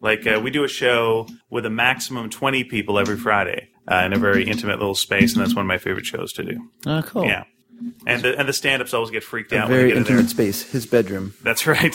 Like, we do a show with a maximum 20 people every Friday in a very intimate little space, and that's one of my favorite shows to do. Oh, cool. Yeah. And the stand-ups always get freaked out A when they very get in intimate there. space, his bedroom. That's right.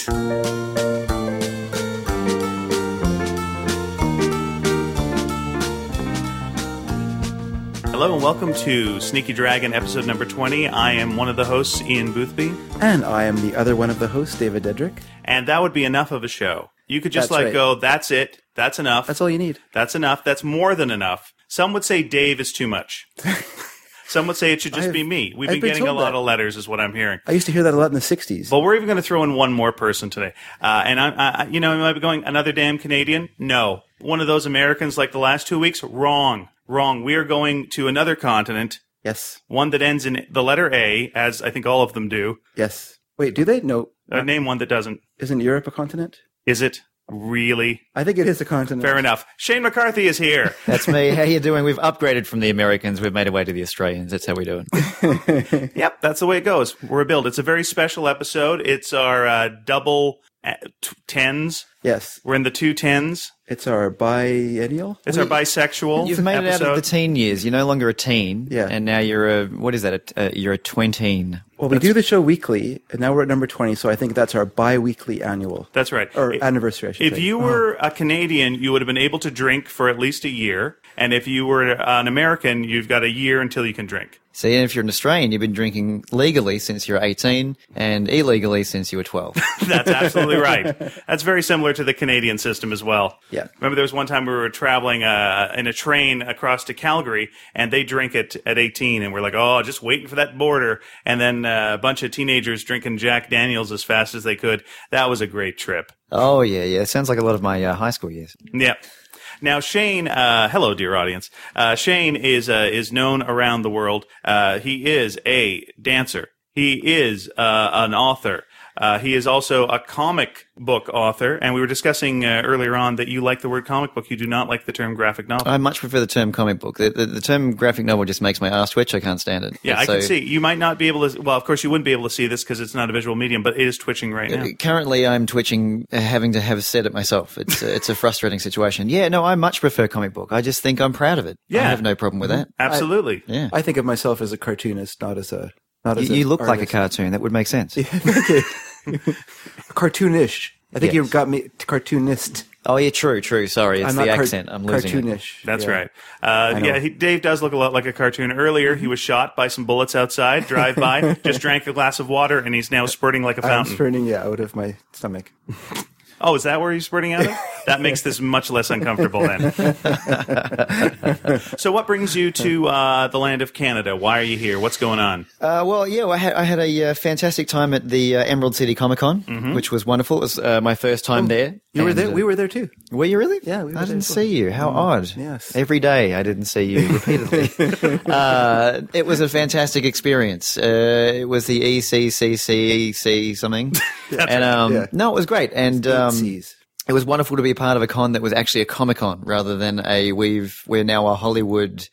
Hello and welcome to Sneaky Dragon episode number 20. I am one of the hosts, Ian Boothby. And I am the other one of the hosts, David Dedrick. And that would be enough of a show. You could just That's right. go, that's it. That's enough. That's all you need. That's enough. That's more than enough. Some would say Dave is too much. Some would say it should just be me. We've I've been been getting a told lot that. of letters is what I'm hearing. I used to hear that a lot in the 60s. But we're even going to throw in one more person today. And you might be going, another damn Canadian? No. One of those Americans like the last 2 weeks? Wrong. We are going to another continent. Yes. One that ends in the letter A, as I think all of them do. Yes. Wait, do they? No. Name one that doesn't. Isn't Europe a continent? Is it? Really? I think it is a continent. Fair enough. Shane McCarthy is here. That's me. How you doing? We've upgraded from the Americans. We've made our way to the Australians. That's how we do it. Yep, that's the way it goes. We're a build. It's a very special episode. It's our double tens. Yes. We're in the 210s. It's our biennial. It's our bisexual You've made episode. it out of the teen years. You're no longer a teen. Yeah. And now you're you're a tween. Well, we do the show weekly, and now we're at number 20, so I think that's our bi-weekly annual. That's right. Or anniversary, I should If say. you were a Canadian, you would have been able to drink for at least a year. And if you were an American, you've got a year until you can drink. See, and if you're an Australian, you've been drinking legally since you're 18 and illegally since you were 12. That's absolutely right. That's very similar to the Canadian system as well. Yeah. Remember there was one time we were traveling in a train across to Calgary, and they drink it at 18, and we're like, oh, just waiting for that border. And then a bunch of teenagers drinking Jack Daniels as fast as they could. That was a great trip. Oh, yeah. It sounds like a lot of my high school years. Yeah. Now, Shane, hello, dear audience. Shane is known around the world. He is a dancer. He is an author. He is also a comic book author, and we were discussing earlier on that you like the word comic book. You do not like the term graphic novel. I much prefer the term comic book. The term graphic novel just makes my ass twitch. I can't stand it. Yeah, I can see. You might not be able to... Well, of course, you wouldn't be able to see this because it's not a visual medium, but it is twitching right now. Currently, I'm twitching, having to have said it myself. It's a frustrating situation. Yeah, no, I much prefer comic book. I just think I'm proud of it. Yeah. I have no problem with that. Absolutely. Yeah. I think of myself as a cartoonist, not as a... You look like a cartoon. That would make sense. Cartoonish. I think Yes. you've got me to cartoonist. Oh, yeah, true. Sorry, it's I'm the not accent. I'm losing it. cartoonish. That's Yeah. right. Dave does look a lot like a cartoon. Earlier, he was shot by some bullets outside, drive-by, just drank a glass of water, and he's now spurting like a I'm fountain. spurting out of my stomach. Oh, is that where he's spurting out of? That makes this much less uncomfortable then. So what brings you to the land of Canada? Why are you here? What's going on? I had a fantastic time at the Emerald City Comic Con, which was wonderful. It was my first time there. You were And, there? We were there too. Were you really? Yeah, we were I there didn't as well. see you. How odd. Yes. Every day I didn't see you repeatedly. It was a fantastic experience. It was the ECCCEC something. Yeah. No, it was great. And C's. it was wonderful to be part of a con that was actually a Comic-Con rather than we're now a Hollywood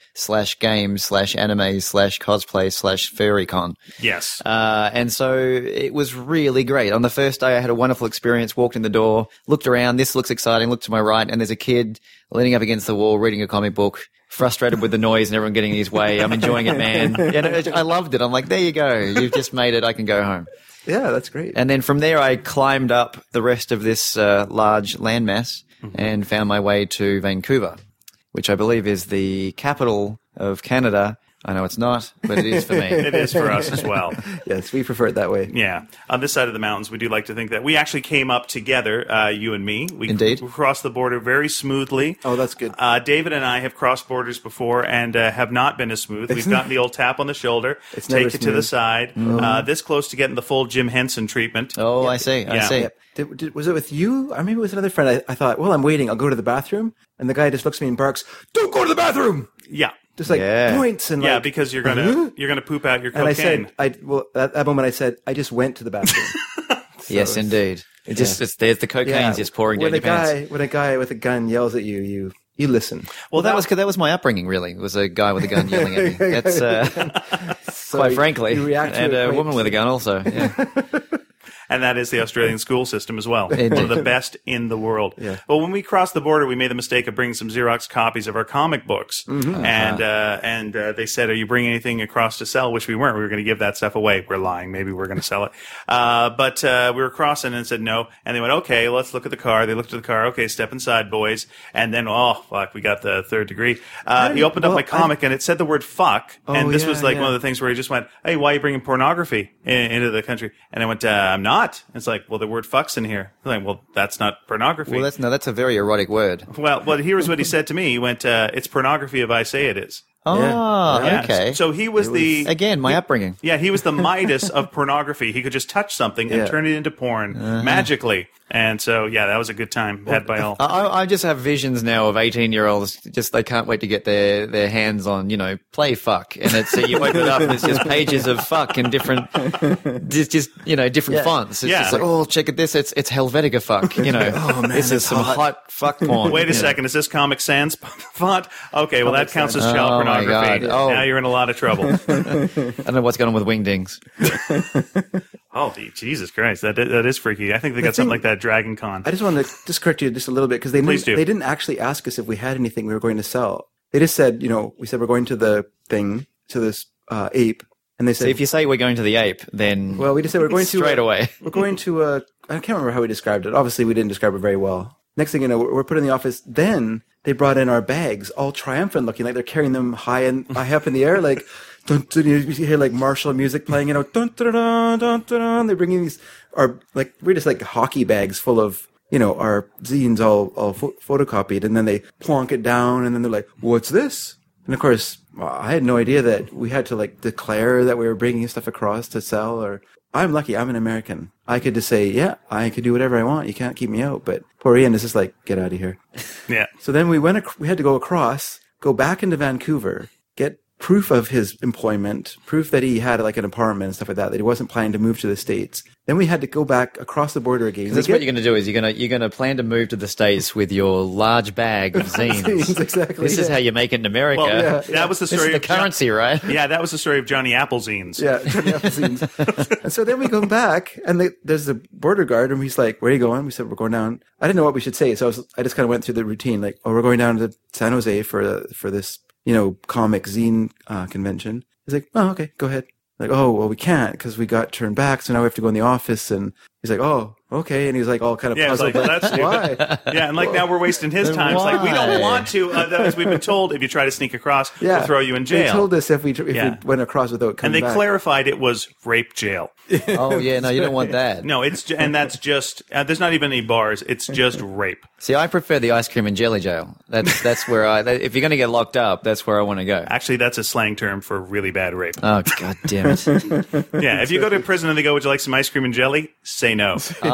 /games/anime/cosplay/furry con. Yes. And so it was really great. On the first day, I had a wonderful experience, walked in the door, looked around, this looks exciting, looked to my right, and there's a kid leaning up against the wall reading a comic book, frustrated with the noise and everyone getting in his way. I'm enjoying it, man. I loved it. I'm like, there you go. You've just made it. I can go home. Yeah, that's great. And then from there, I climbed up the rest of this large landmass and found my way to Vancouver, which I believe is the capital of Canada. I know it's not, but it is for me. It is for us as well. Yes, we prefer it that way. Yeah. On this side of the mountains, we do like to think that we actually came up together, you and me. We Indeed. crossed the border very smoothly. Oh, that's good. David and I have crossed borders before and have not been as smooth. We've gotten the old tap on the shoulder, It's never take it to the smooth. side, this close to getting the full Jim Henson treatment. Oh, I see. I Yeah. see. Yep. Was it with you? Or maybe it was another friend. I thought, well, I'm waiting. I'll go to the bathroom. And the guy just looks at me and barks, "Don't go to the bathroom!" Yeah. Just like Yeah. points and Yeah, like, because you're gonna poop out your And I cocaine. said, at that moment I said, I just went to the bathroom. Yes, indeed. There's the cocaine's just pouring down when your pants. when a guy with a gun yells at you, you listen. Well, that was my upbringing. Really, it was a guy with a gun yelling at me. That's So quite frankly, you react to and it a quite- woman with a gun also. Yeah. And that is the Australian school system as well. One of the best in the world. Yeah. Well, when we crossed the border, we made the mistake of bringing some Xerox copies of our comic books. And they said, are you bringing anything across to sell? Which we weren't. We were going to give that stuff away. We're lying. Maybe we're going to sell it. But we were crossing and said no. And they went, okay, let's look at the car. They looked at the car. Okay, step inside, boys. And then, oh, fuck, we got the third degree. He opened up my comic and it said the word fuck. And this was like one of the things where he just went, hey, why are you bringing pornography into the country? And I went, I'm not. It's like, well, the word fuck's in here. I'm like, well, that's not pornography. Well, that's a very erotic word. Well, here's what he said to me. He went, it's pornography if I say it is. Oh, Yeah. okay. So he was Again, my upbringing. Yeah, he was the Midas of pornography. He could just touch something and turn it into porn magically. And so, yeah, that was a good time had by all. I just have visions now of 18-year-olds. Just they can't wait to get their hands on, play fuck, and it's you open it up and it's just pages of fuck in different, different fonts. It's just like, oh, check at this. It's Helvetica fuck. Oh, man, this is some hot fuck porn. Wait a second, is this Comic Sans font? Okay, well that counts as child my pornography. God. Oh. Now you're in a lot of trouble. I don't know what's going on with Wingdings. Oh, Jesus Christ, that is freaky. I think they got something like that at Dragon Con. I just want to just correct you just a little bit because they didn't actually ask us if we had anything we were going to sell. They just said, we said we're going to the thing, to this ape, and they said, So if you say we're going to the ape, then we just said we're going to straight away. We're going to I can't remember how we described it. Obviously, we didn't describe it very well. Next thing you know, we're put in the office. Then they brought in our bags, all triumphant looking, like they're carrying them high up in the air, like. Dun, dun, you hear like martial music playing, dun, dun, dun, dun, dun. They're bringing we're just like hockey bags full of, our zines all photocopied, and then they plonk it down, and then they're like, what's this? And of course, I had no idea that we had to like declare that we were bringing stuff across to sell, or I'm lucky, I'm an American. I could just say, yeah, I could do whatever I want. You can't keep me out. But poor Ian is just like, get out of here. Yeah. So then we had to go across, go back into Vancouver, get proof of his employment, proof that he had like an apartment and stuff like that he wasn't planning to move to the States. Then we had to go back across the border again. That's what you're going to do is you're going to plan to move to the States with your large bag of zines. Exactly. This is how you make it in America. Well, that was the story this is the currency, right? Yeah, that was the story of Johnny Apple zines. Yeah, Johnny Apple zines. And so then we go back, and there's the border guard, and he's like, where are you going? We said, we're going down. I didn't know what we should say, so I just kind of went through the routine, like, we're going down to San Jose for this comic zine convention. He's like, oh, okay, go ahead. Like, oh, well, we can't because we got turned back, so now we have to go in the office. And he's like, oh, okay. And he's like all kind of puzzled. Like, well, that's why? Yeah, and like now we're wasting his time. It's like, we don't want to. As we've been told, if you try to sneak across, we'll throw you in jail. They told us if we went across without coming back. And they clarified it was rape jail. Oh, yeah, no, you don't want that. No, that's just, there's not even any bars. It's just rape. See, I prefer the ice cream and jelly jail. That's where if you're going to get locked up, that's where I want to go. Actually, that's a slang term for really bad rape. Oh, God damn it. Yeah, if you go to prison and they go, would you like some ice cream and jelly? Say no.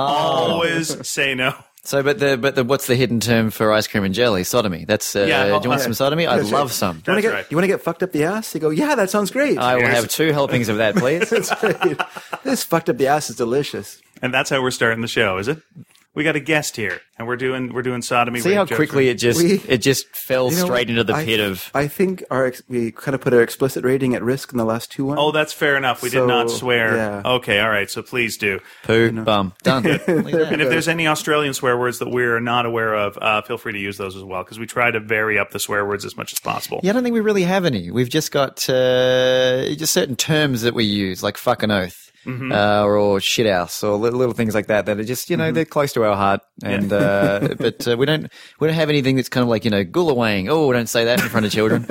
Always say no. So, but what's the hidden term for ice cream and jelly? Sodomy. That's, do you want some sodomy? I'd love some. You want to get fucked up the ass? You go, yeah, that sounds great. I will have 2 helpings of that, please. That's right. This fucked up the ass is delicious. And that's how we're starting the show, is it? We got a guest here, and we're doing sodomy. See how quickly it just fell straight into the pit of. I think we kind of put our explicit rating at risk in the last 2 ones. Oh, that's fair enough. We did not swear. Yeah. Okay, all right. So please do. Poo, bum, done. And if there's any Australian swear words that we're not aware of, feel free to use those as well, because we try to vary up the swear words as much as possible. Yeah, I don't think we really have any. We've just got just certain terms that we use, like fucking oath. Mm-hmm. Or shit house, or little things like that are just they're close to our heart, and but we don't have anything that's kind of like Gulawang. Oh, don't say that in front of children.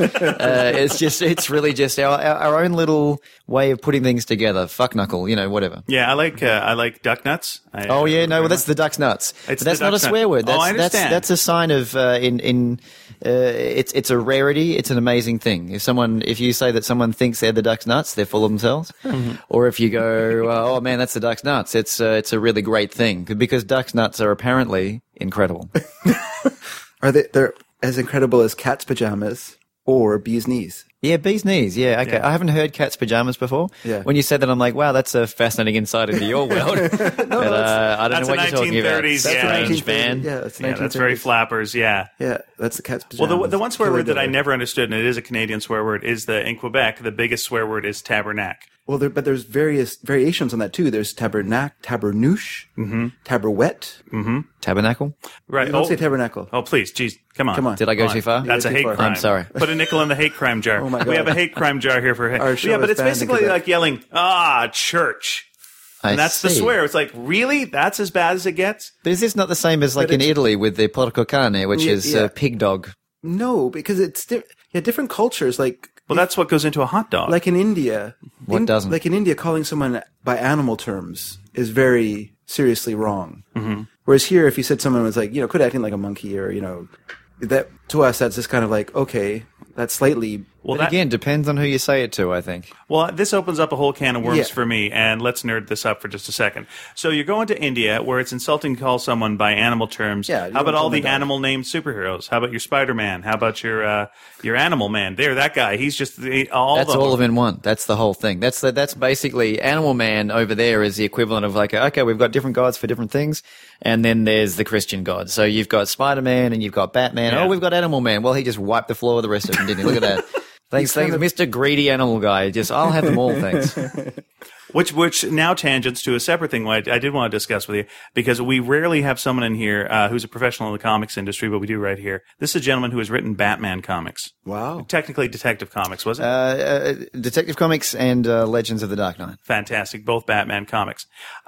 It's really just our own little way of putting things together. Fuck knuckle, whatever. Yeah, I like duck nuts. That's the duck's nuts. But that's not a swear word. I understand. That's a sign of it's a rarity. It's an amazing thing. If you say that someone thinks they're the duck's nuts, they're full of themselves. Mm-hmm. Or if you go, oh man, that's the duck's nuts, it's a really great thing because duck's nuts are apparently incredible. They're as incredible as cat's pajamas or bee's knees? Yeah, bee's knees. Yeah, okay. Yeah. I haven't heard cat's pajamas before. Yeah. When you said that, I'm like, wow, that's a fascinating insight into your world. I don't know what you're talking about. That's strange, man. Yeah, that's very flappers. Yeah. Yeah, that's the cat's pajamas. Well, the one swear word that I never understood, and it is a Canadian swear word, is in Quebec, the biggest swear word is tabernacle. Well, but there's various variations on that too. There's tabernouche, tabarouette. Tabernacle. Right. You don't say tabernacle. Oh, please. Jeez. Come on. Come on. Did I go Come too on. far? That's a too hate far. crime. I'm sorry. Put a nickel in the hate crime jar. Oh, my We God. have a hate crime jar here for hate. Our show But is it's banned basically because of- like yelling, church. And that's the see. swear. It's like, really? That's as bad as it gets? But is this not the same as like in Italy with the porco cane, which is Yeah. pig dog? No, because it's different cultures. Like Well, that's what goes into a hot dog. in India, What doesn't? Like in India, calling someone by animal terms is very seriously wrong. Mm-hmm. Whereas here, if you said someone was like, quit acting like a monkey, or that to us, that's just kind of like, okay, that's slightly. well, But again, depends on who you say it to, I think. Well, this opens up a whole can of worms Yeah. for me, and let's nerd this up for just a second. So you're going to India, where it's insulting to call someone by animal terms. Yeah, you How about don't call all them the a dog. animal-named superheroes? How about your Spider-Man? How about your Animal Man? There, that guy. He's just all That's the all of in one. That's the whole thing. That's basically Animal Man over there is the equivalent of like, okay, we've got different gods for different things, and then there's the Christian God. So you've got Spider-Man and you've got Batman. Yeah. Oh, we've got Animal Man. Well, he just wiped the floor with the rest of them, didn't he? Look at that. Thanks, Mr. Greedy Animal Guy. Just, I'll have them all, thanks. Which now tangents to a separate thing I did want to discuss with you, because we rarely have someone in here who's a professional in the comics industry, but we do right here. This is a gentleman who has written Batman comics. Wow. Technically Detective Comics, was it? Detective Comics and Legends of the Dark Knight. Fantastic. Both Batman comics.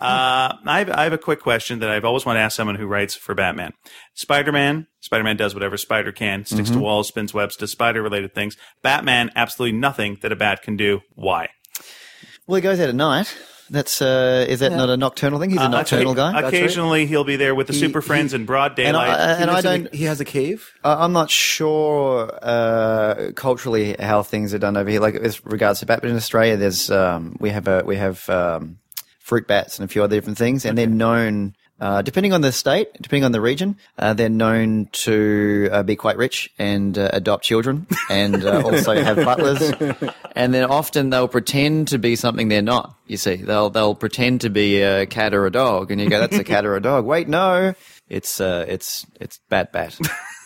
I have a quick question that I've always wanted to ask someone who writes for Batman. Spider-Man does whatever Spider can, sticks to walls, spins webs, does Spider-related things. Batman, absolutely nothing that a bat can do. Why? Well, he goes out at night. That's is that not a nocturnal thing? He's a nocturnal guy. Occasionally, he'll be there with the super friends in broad daylight. And I don't. He has a cave. I'm not sure culturally how things are done over here. Like with regards to bat, but in Australia, there's we have fruit bats and a few other different things, and they're known. Depending on the state, depending on the region, they're known to be quite rich and adopt children, and also have butlers. And then often they'll pretend to be something they're not. You see, they'll pretend to be a cat or a dog, and you go, "That's a cat or a dog." Wait, no, it's bat.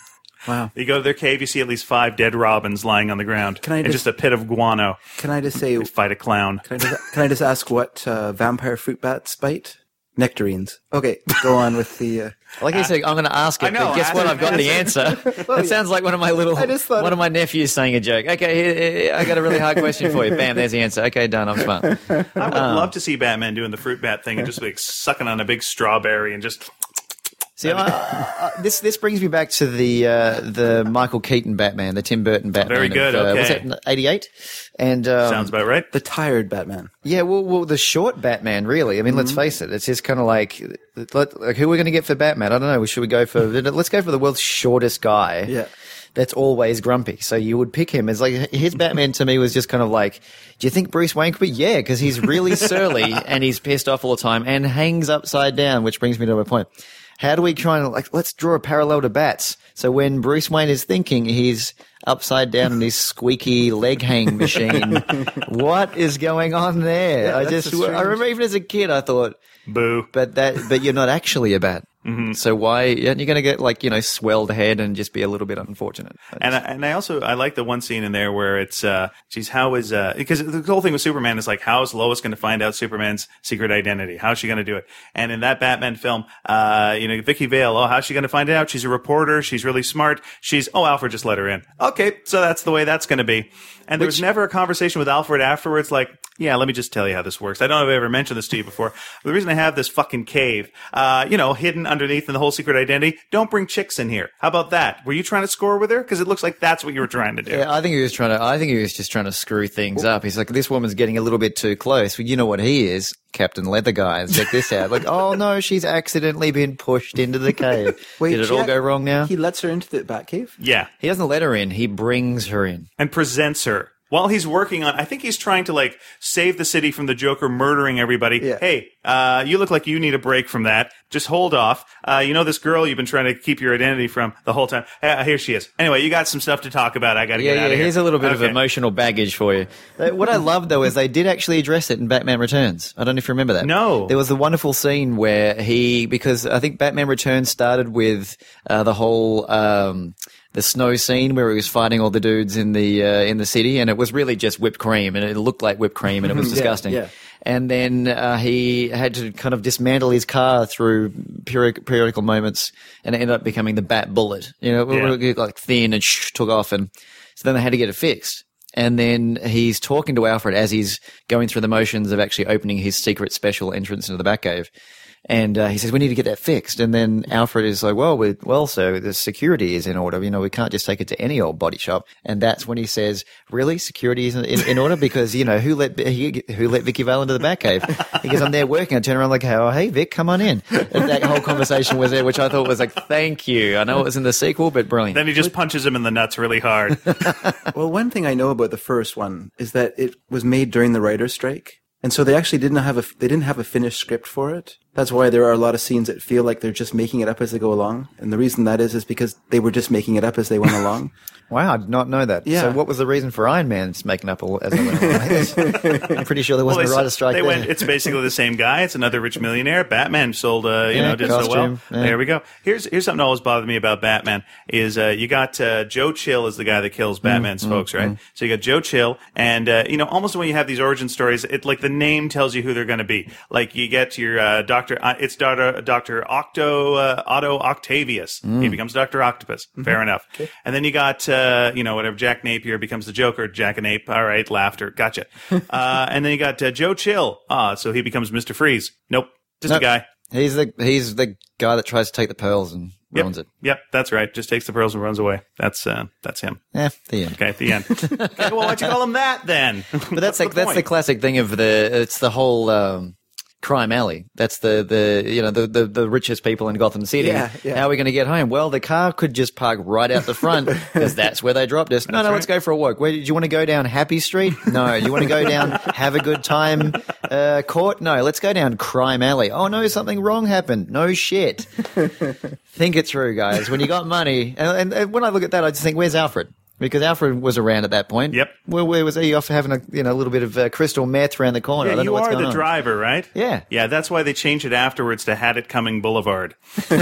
Wow. You go to their cave, you see at least 5 dead robins lying on the ground, Can I and just- just a pit of guano. Can I just say? They fight a clown. Can I just ask what vampire fruit bats bite? Nectarines. Okay, go on with the. Like I said, I'm going to ask it, I know, but guess what? ask I've got the answer. That sounds like one of my one of my nephews saying a joke. Okay, I got a really hard question for you. Bam, there's the answer. Okay, done. I'm smart. I would love to see Batman doing the fruit bat thing and just like sucking on a big strawberry and just. See, this brings me back to the Michael Keaton Batman, the Tim Burton Batman. Very good, Was okay. that 88? And Sounds about right. The tired Batman. yeah, well, the short Batman, really. I mean, let's face it. It's just kind of like who we're going to get for Batman. I don't know. Should we go for? Let's go for the world's shortest guy. Yeah. That's always grumpy. So you would pick him as like his Batman to me was just kind of like, do you think Bruce Wayne could be? Yeah, because he's really surly and he's pissed off all the time and hangs upside down, which brings me to my point. How do we try and let's draw a parallel to bats? So when Bruce Wayne is thinking, he's upside down in his squeaky leg hang machine. What is going on there? Yeah, I that's just, a strange- I remember even as a kid, I thought, Boo. but you're not actually a bat. Mm-hmm. So why aren't you going to get swelled head and just be a little bit unfortunate? And I like the one scene in there where it's how is because the whole thing with Superman is like, how is Lois going to find out Superman's secret identity? How is she going to do it? And in that Batman film, Vicky Vale, how's she going to find it out? She's a reporter. She's really smart. Alfred just let her in. Okay, so that's the way that's going to be. And there was never a conversation with Alfred afterwards, like, yeah, let me just tell you how this works. I don't know if I ever mentioned this to you before. But the reason I have this fucking cave, hidden underneath in the whole secret identity, don't bring chicks in here. How about that? Were you trying to score with her? Because it looks like that's what you were trying to do. Yeah, I think he was just trying to screw things up. He's like, this woman's getting a little bit too close. Well, you know what he is, Captain Leather Guy. Check this out. Like, oh no, she's accidentally been pushed into the cave. Did it all go wrong now? He lets her into the Batcave? Yeah. He doesn't let her in. He brings her in. And presents her. While he's working on, I think he's trying to save the city from the Joker murdering everybody. Yeah. Hey, you look like you need a break from that. Just hold off. This girl you've been trying to keep your identity from the whole time. Here she is. Anyway, you got some stuff to talk about. I got to get out of here. Here's a little bit of Okay. emotional baggage for you. What I love, though, is they did actually address it in Batman Returns. I don't know if you remember that. No. There was a wonderful scene where because I think Batman Returns started with the whole the snow scene where he was fighting all the dudes in the city, and it was really just whipped cream, and it looked like whipped cream, and it was disgusting. yeah. And then he had to kind of dismantle his car through periodical moments, and it ended up becoming the Bat Bullet. You know, it got like thin and took off, and so then they had to get it fixed. And then he's talking to Alfred as he's going through the motions of actually opening his secret special entrance into the Batcave. And he says, we need to get that fixed. And then Alfred is like, well, so the security is in order. You know, we can't just take it to any old body shop. And that's when he says, really? Security is in order? Because, you know, who let Vicky Vale into the Batcave? He goes, I'm there working. I turn around like, oh, hey, Vic, come on in. And that whole conversation was there, which I thought was like, thank you. I know it was in the sequel, but brilliant. Then he just punches him in the nuts really hard. Well, one thing I know about the first one is that it was made during the writer's strike. And so they actually didn't have a finished script for it. That's why there are a lot of scenes that feel like they're just making it up as they go along. And the reason that is because they were just making it up as they went along. Wow, I did not know that. Yeah. So what was the reason for Iron Man's making up as they went along? I'm pretty sure there wasn't a writer's strike they there. went, it's basically the same guy. It's another rich millionaire. Batman sold, did so well. costume, yeah. There we go. Here's something that always bothered me about Batman is you got Joe Chill is the guy that kills Batman's folks, right? So you got Joe Chill, and almost when you have these origin stories, it like the name tells you who they're going to be. Like you get your Doctor, it's Dr. Otto Octavius. He becomes Dr. Octopus. Fair enough. Okay. And then you got whatever, Jack Napier becomes the Joker. Jack and Ape. All right, laughter. Gotcha. And then you got Joe Chill. So he becomes Mr. Freeze. Nope, just a guy. He's the guy that tries to take the pearls and ruins it. Yep, that's right. Just takes the pearls and runs away. That's him. The end. Okay, the end. Okay, well, why'd you call him that then? But that's the classic thing of it's the whole crime alley. That's the richest people in Gotham City. Yeah. How are we going to get home? Well, the car could just park right out the front because that's where they dropped us. No, let's go for a walk. Where do you want to go down? Happy Street? No. You want to go down Have a Good Time Court? No. Let's go down Crime Alley. Oh no, something wrong happened. No shit. Think it through, guys. When you got money, and when I look at that, I just think, where's Alfred? Because Alfred was around at that point. Yep. Well, where was he? Off having a little bit of crystal meth around the corner. I Yeah, don't know you what's are going the on. driver, right? Yeah. Yeah, that's why they changed it afterwards to Had It Coming Boulevard.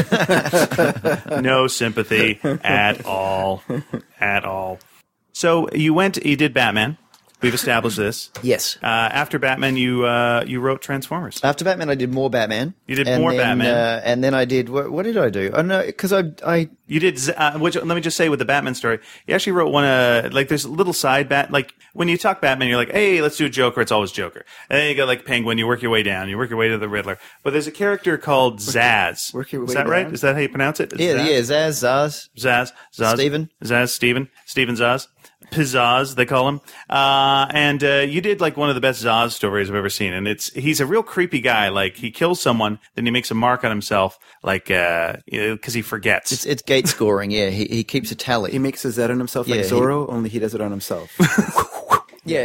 No sympathy at all. At all. So you did Batman. We've established this. Yes. After Batman, you wrote Transformers. After Batman, I did more Batman. You did more Batman. And then I did, what did I do? Oh, no, because I You did, which, let me just say with the Batman story, you actually wrote one, like there's a little side like when you talk Batman, you're like, hey, let's do Joker, it's always Joker. And then you got like Penguin, you work your way down, you work your way to the Riddler. But there's a character called Zaz. Work your way Is that right? down? Is that how you pronounce it? yeah, Zaz. Zaz. Steven. Zaz, Steven Zaz. Pizzazz, they call him. And you did like one of the best Zaz stories I've ever seen. And he's a real creepy guy. Like he kills someone, then he makes a mark on himself, like, cause he forgets. It's gate scoring, yeah. He keeps a tally. He makes a Z on himself like Yeah, Zorro, only he does it on himself. Yeah,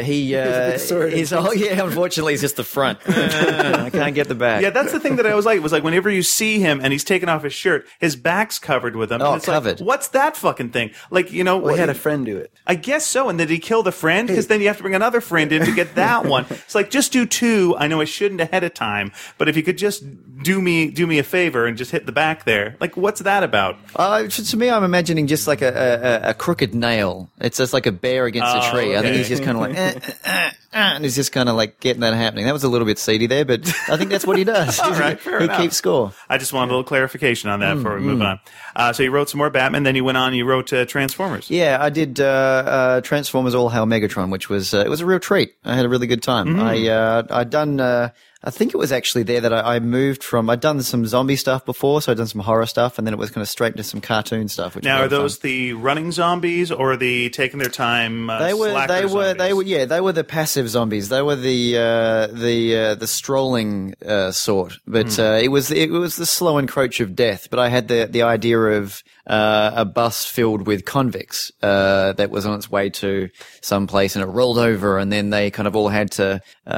unfortunately, he's just the front. I can't get the back. Yeah, that's the thing that I always like. Was like whenever you see him and he's taking off his shirt, his back's covered with them. Oh, and it's covered. Like, what's that fucking thing? Like, Well, he had a friend do it. I guess so. And then did he kill the friend? Because then you have to bring another friend in to get that one. It's like, just do two. I know I shouldn't ahead of time, but if you could just do me a favor and just hit the back there. Like, what's that about? To me, I'm imagining just like a crooked nail. It's just like a bear against a tree. I think okay. he's just kind of like, and he's just kind of like getting that happening. That was a little bit seedy there, but I think that's what he does. All right, fair he enough. keeps score. I just wanted a little clarification on that before we move on. So you wrote some more Batman, then you went on and you wrote Transformers. Yeah, I did Transformers All Hail Megatron, which was it was a real treat. I had a really good time. I'd done. I think it was actually there that I moved from. I'd done some zombie stuff before, so I'd done some horror stuff, and then it was kind of straight into some cartoon stuff. Which Now, was are those the running zombies or are the taking their time? They were the passive zombies. They were the strolling sort, but it was the slow encroach of death. But I had the idea of a bus filled with convicts that was on its way to some place, and it rolled over, and then they kind of all had to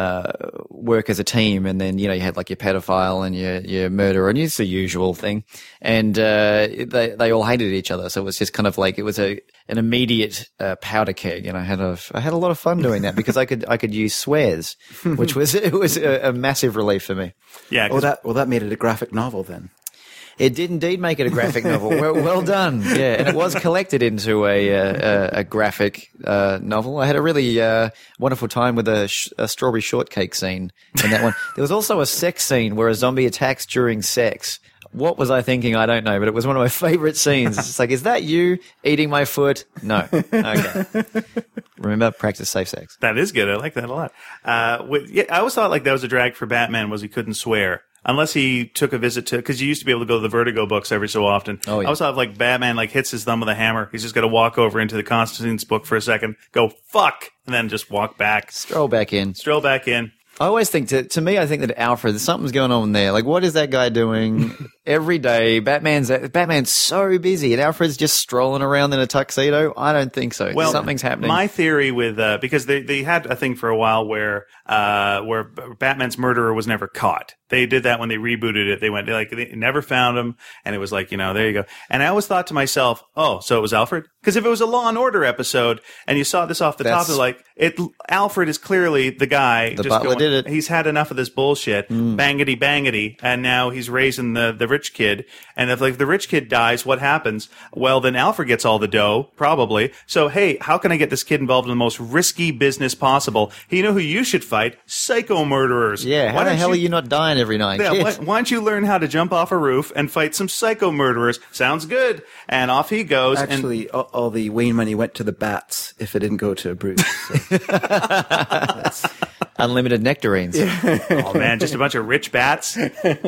work as a team. And then, you had like your pedophile and your murderer, and it's the usual thing. And they all hated each other. So it was just kind of like, it was an immediate powder keg. And I had a lot of fun doing that because I could use swears, which was a massive relief for me. Yeah. Well, that made it a graphic novel then. It did indeed make it a graphic novel. Well done. Yeah, and it was collected into a graphic novel. I had a really wonderful time with a strawberry shortcake scene in that one. There was also a sex scene where a zombie attacks during sex. What was I thinking? I don't know, but it was one of my favorite scenes. It's like, is that you eating my foot? No. Okay. Remember, practice safe sex. That is good. I like that a lot. I always thought like that was a drag for Batman was he couldn't swear. Unless he took a visit to, because you used to be able to go to the Vertigo books every so often. Oh, yeah. I always thought like Batman like hits his thumb with a hammer. He's just got to walk over into the Constantine's book for a second, go, fuck, and then just walk back. Stroll back in. Stroll back in. I always think, to me, I think that Alfred, something's going on there. Like, what is that guy doing every day? Batman's so busy, and Alfred's just strolling around in a tuxedo? I don't think so. Well, something's happening. My theory with, because they had a thing for a while where Batman's murderer was never caught. They did that when they rebooted it. They never found him, and it was like, there you go. And I always thought to myself, oh, so it was Alfred? Because if it was a Law and Order episode, and you saw this off the top, they're like, Alfred is clearly the guy. The butler did it. He's had enough of this bullshit, bangity bangity, and now he's raising the rich kid. And if like the rich kid dies, what happens? Well, then Alfred gets all the dough, probably. So hey, how can I get this kid involved in the most risky business possible? You know who you should fight? Psycho murderers. Yeah, how the hell are you not dying every night? Yeah, why don't you learn how to jump off a roof and fight some psycho murderers? Sounds good. And off he goes. Actually, all the Wayne money went to the bats if it didn't go to Bruce. So. Unlimited nectarines. Oh, man, just a bunch of rich bats.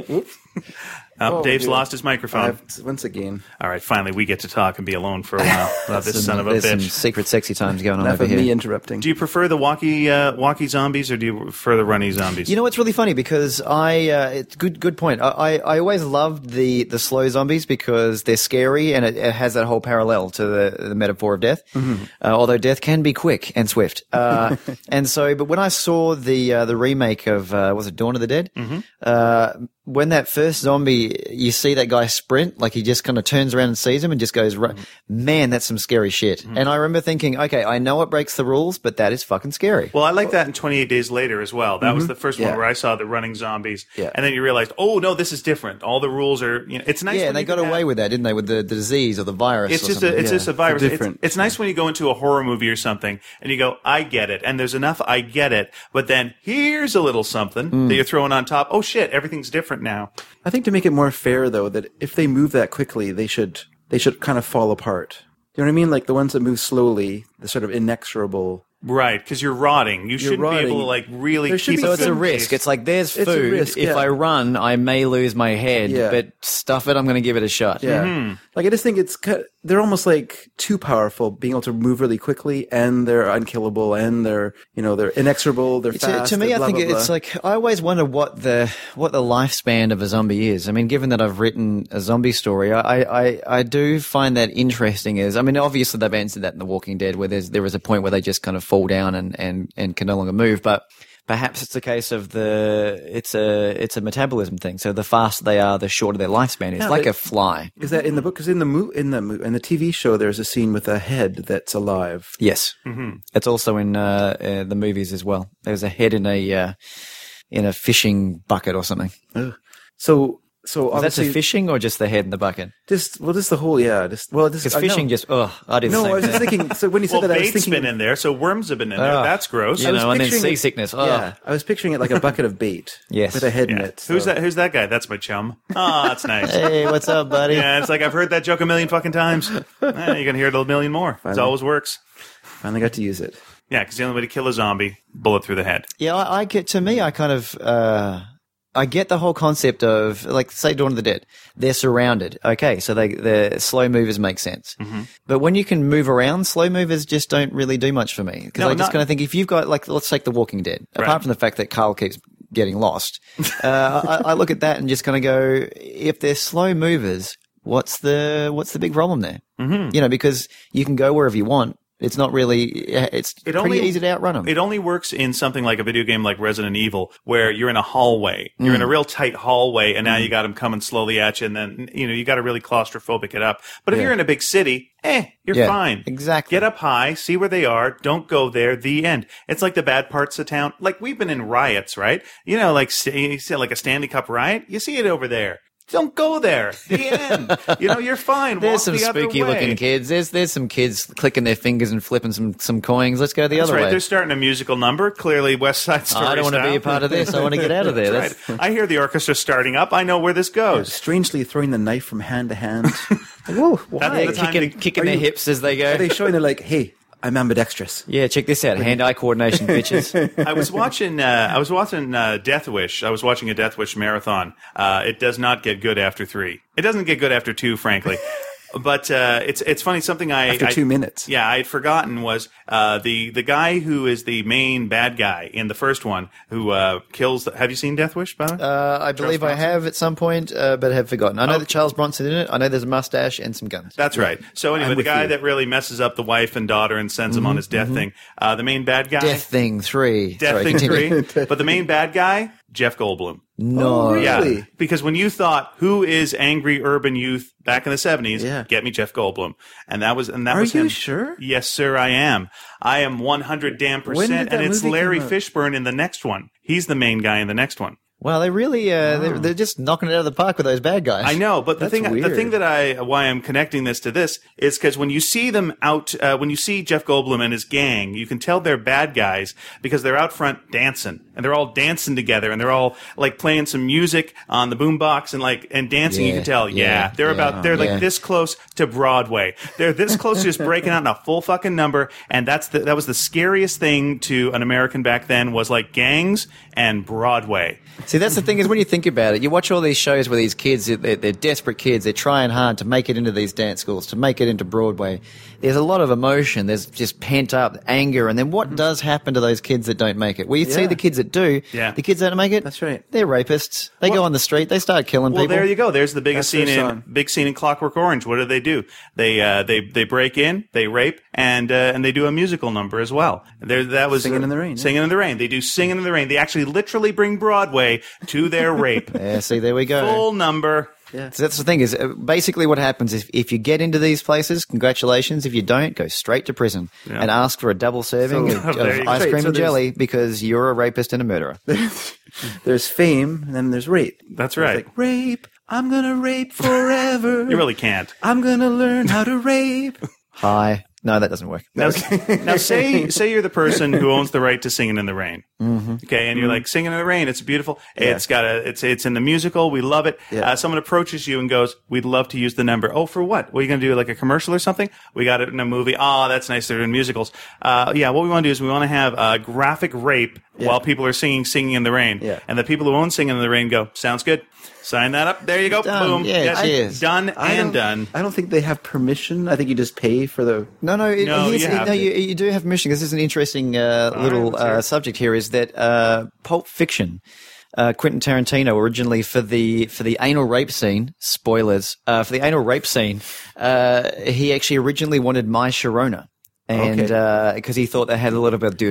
Dave's lost his microphone. Once again. All right, finally, we get to talk and be alone for a while. About this son of a bitch. There's some secret sexy times going on Enough over of here. me interrupting. Do you prefer the walkie zombies or do you prefer the runny zombies? You know, it's really funny because it's good point. I always loved the slow zombies because they're scary and it has that whole parallel to the metaphor of death. Mm-hmm. Although death can be quick and swift. And so, but when I saw the remake of, was it Dawn of the Dead? Mm-hmm. When that first zombie, you see that guy sprint, like he just kind of turns around and sees him and just goes, man, that's some scary shit. Mm-hmm. And I remember thinking, okay, I know it breaks the rules, but that is fucking scary. Well, I like that in 28 Days Later as well. That was the first one where I saw the running zombies. Yeah. And then you realized, oh, no, this is different. All the rules are, it's nice. Yeah, and they got away with that, didn't they? With the disease or the virus It's or just something. it's just a virus. Different. It's nice when you go into a horror movie or something and you go, I get it. And there's enough I get it. But then here's a little something that you're throwing on top. Oh, shit, everything's different now. I think to make it more fair, though, that if they move that quickly, they should kind of fall apart. Do you know what I mean? Like the ones that move slowly, the sort of inexorable. Right, because you're rotting. You shouldn't be able to like really There should keep be a So it's a good risk. pace. It's like there's It's a food. risk, If yeah. I run, I may lose my head, Yeah. but stuff it, I'm going to give it a shot. Yeah. Like I just think they're almost like too powerful, being able to move really quickly, and they're unkillable, and they're inexorable, they're fast. To me, they're I blah, think blah, blah. it's like I always wonder what the lifespan of a zombie is. I mean, given that I've written a zombie story, I do find that interesting. I mean, obviously they've answered that in The Walking Dead, where there is a point where they just kind of fall down and can no longer move, but. Perhaps it's a case of it's a metabolism thing. So the faster they are, the shorter their lifespan is, like but- a fly. Is that in the book? Because in the TV show, there's a scene with a head that's alive. Yes, it's also in the movies as well. There's a head in a fishing bucket or something. So Is that obviously the fishing or just the head in the bucket? just the whole Because fishing just I did the No, same I was thing. just thinking. So when you said Well, that, I was bait's thinking. been in there, so worms have been in there. Ah. That's gross. You was know, and then picturing it- seasickness. Yeah, I was picturing it like a bucket of bait. Yes. with a head in Yeah. it. So. Who's that? Who's that guy? That's my chum. Oh, that's nice. Hey, what's up, buddy? Yeah, it's like I've heard that joke a million fucking times. You're gonna hear it a million more. It always works. Finally got to use it. Yeah, because the only way to kill a zombie, bullet through the head. Yeah, I get. To me, I kind of. I get the whole concept of, like, say, Dawn of the Dead. They're surrounded. Okay, so the slow movers make sense. Mm-hmm. But when you can move around, slow movers just don't really do much for me. Because No, I just not- kind of think if you've got, like, let's take The Walking Dead. Right. Apart from the fact that Carl keeps getting lost, I look at that and just kind of go, if they're slow movers, what's the big problem there? Mm-hmm. You know, because you can go wherever you want. It's not really. It's pretty easy to outrun them. It only works in something like a video game like Resident Evil, where you're in a hallway. You're in a real tight hallway, and now you got them coming slowly at you, and then you got to really claustrophobic it up. But if you're in a big city, you're Yeah, fine. exactly. Get up high, see where they are. Don't go there. The end. It's like the bad parts of town. Like we've been in riots, right? You know, like you see like a Stanley Cup riot. You see it over there. don't go there. The end. You know, you're fine. There's Walk some the other spooky way. looking kids. There's some kids clicking their fingers and flipping some coins. Let's go the That's other right. way. They're starting a musical number. Clearly, West Side Story. I don't want to be a part of this. I want to get out of there. That's right. I hear the orchestra starting up. I know where this goes. Strangely throwing the knife from hand to hand. Whoa, why? That's the time Kicking their hips as they go. Are they showing they're like, hey, I'm ambidextrous? Yeah, check this out. Hand-eye coordination, bitches. I was watching Death Wish. I was watching a Death Wish marathon. It does not get good after 3. It doesn't get good after 2, frankly. But it's funny. Something After 2 minutes. Yeah, I had forgotten was the guy who is the main bad guy in the first one who kills. Have you seen Death Wish, by the way? I believe I have at some point, but have forgotten. I know that Charles Bronson in it. I know there's a mustache and some guns. That's right. So anyway, the with guy you. that really messes up the wife and daughter and sends him on his death thing. The main bad guy. Death Thing 3. Death Sorry, Thing continue. 3. But the main bad guy, Jeff Goldblum. No. Oh, really? Yeah, because when you thought who is angry urban youth back in the 70s, Yeah. get me Jeff Goldblum, and that was Are was you him. sure? Yes, sir, I am. I am 100 damn When %, did that and it's movie Larry come out? Fishburne in the next one. He's the main guy in the next one. Well, they really they're just knocking it out of the park with those bad guys. I know, but the That's thing weird. that why I'm connecting this to this is because when you see them out, when you see Jeff Goldblum and his gang, you can tell they're bad guys because they're out front dancing and they're all dancing together and they're all like playing some music on the boombox and dancing. You Yeah, can tell, yeah, they're yeah, like yeah. this close to Broadway. They're this close to just breaking out in a full fucking number, and that was the scariest thing to an American back then was like gangs and Broadway. See, that's the thing is when you think about it, you watch all these shows where these kids, they're desperate kids, they're trying hard to make it into these dance schools, to make it into Broadway. There's a lot of emotion, there's just pent up anger, and then what does happen to those kids that don't make it? Well, you see Yeah. the kids that do, Yeah. the kids that don't make it, That's right. they're rapists. They go on the street, they start killing Well, people. there you go. There's the biggest That's their big song. scene in Clockwork Orange. What do? They break in, they rape, and they do a musical number as well. That was Singing in the Rain, yeah. Singing in the Rain. They do Singing in the Rain. They actually literally bring Broadway to their rape. Yeah, see, there we go. Full number. So that's the thing is, basically what happens is if you get into these places, congratulations. If you don't, go straight to prison and ask for a double serving So- of There you go. ice cream Right, so and there's- jelly because you're a rapist and a murderer. There's fame, and then there's rape. That's It's right. like, rape. I'm gonna rape forever. You really can't. I'm gonna learn how to rape. Hi. No, that doesn't work. Now say you're the person who owns the right to Singing in the Rain. Mm-hmm. Okay, and you're like Singing in the Rain. It's beautiful. Yeah. It's in the musical. We love it. Yeah. Someone approaches you and goes, "We'd love to use the number." Oh, for what? What are you going to do? Like a commercial or something? We got it in a movie. Oh, that's nice. They're in musicals. Yeah. What we want to do is we want to have graphic rape while people are Singing in the Rain. Yeah. And the people who own Singing in the Rain go, "Sounds good. Sign that up. There you go. Done. Boom. Yeah, cheers. Done and done." I don't think they have permission. I think you just pay for the. No, No, you have to. you do have permission. This is an interesting little let's hear it. subject here. Is that Pulp Fiction? Quentin Tarantino originally for the anal rape scene. Spoilers for the anal rape scene. He actually originally wanted My Sharona. And because he thought they had a little bit of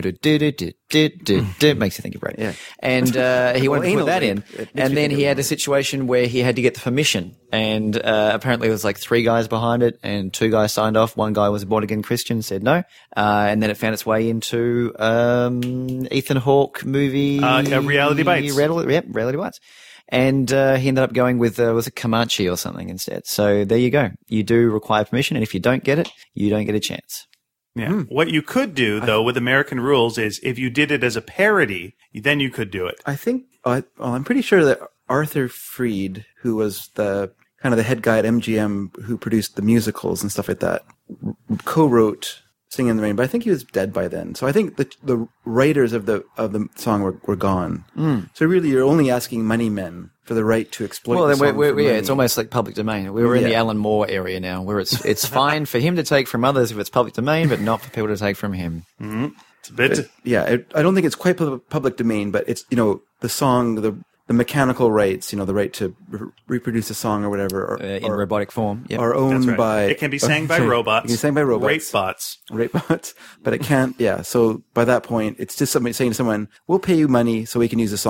do makes you think of rape. Yeah. And he wanted to anal put that in. rape, it makes And me then think he of- had a situation where he had to get the permission. And apparently there was like 3 guys behind it and 2 guys signed off. One guy was a born again Christian, said no. And then it found its way into Ethan Hawke movie. Reality Bites. Reality Bites. And he ended up going with, was it Comanche or something instead? So there you go. You do require permission. And if you don't get it, you don't get a chance. Yeah. What you could do, though, with American rules is if you did it as a parody, then you could do it. I think. I'm pretty sure that Arthur Freed, who was the kind of the head guy at MGM, who produced the musicals and stuff like that, co-wrote "Singing in the Rain." But I think he was dead by then. So I think the writers of the song were gone. So really, you're only asking money men for the right to exploit. Well, the then song for money. it's almost like public domain. We're in the Yeah. Alan Moore area now, where it's fine for him to take from others if it's public domain, but not for people to take from him. It's a bit. Yeah, I don't think it's quite public domain, but it's the song, the mechanical rights, the right to reproduce a song or whatever, In robotic form. Yep. are owned That's right. by. It can be sang by robots. It can be sang by robots. Rape bots. Rape bots, but it can't. Yeah, so by that point, it's just somebody saying to someone, "We'll pay you money so we can use a song."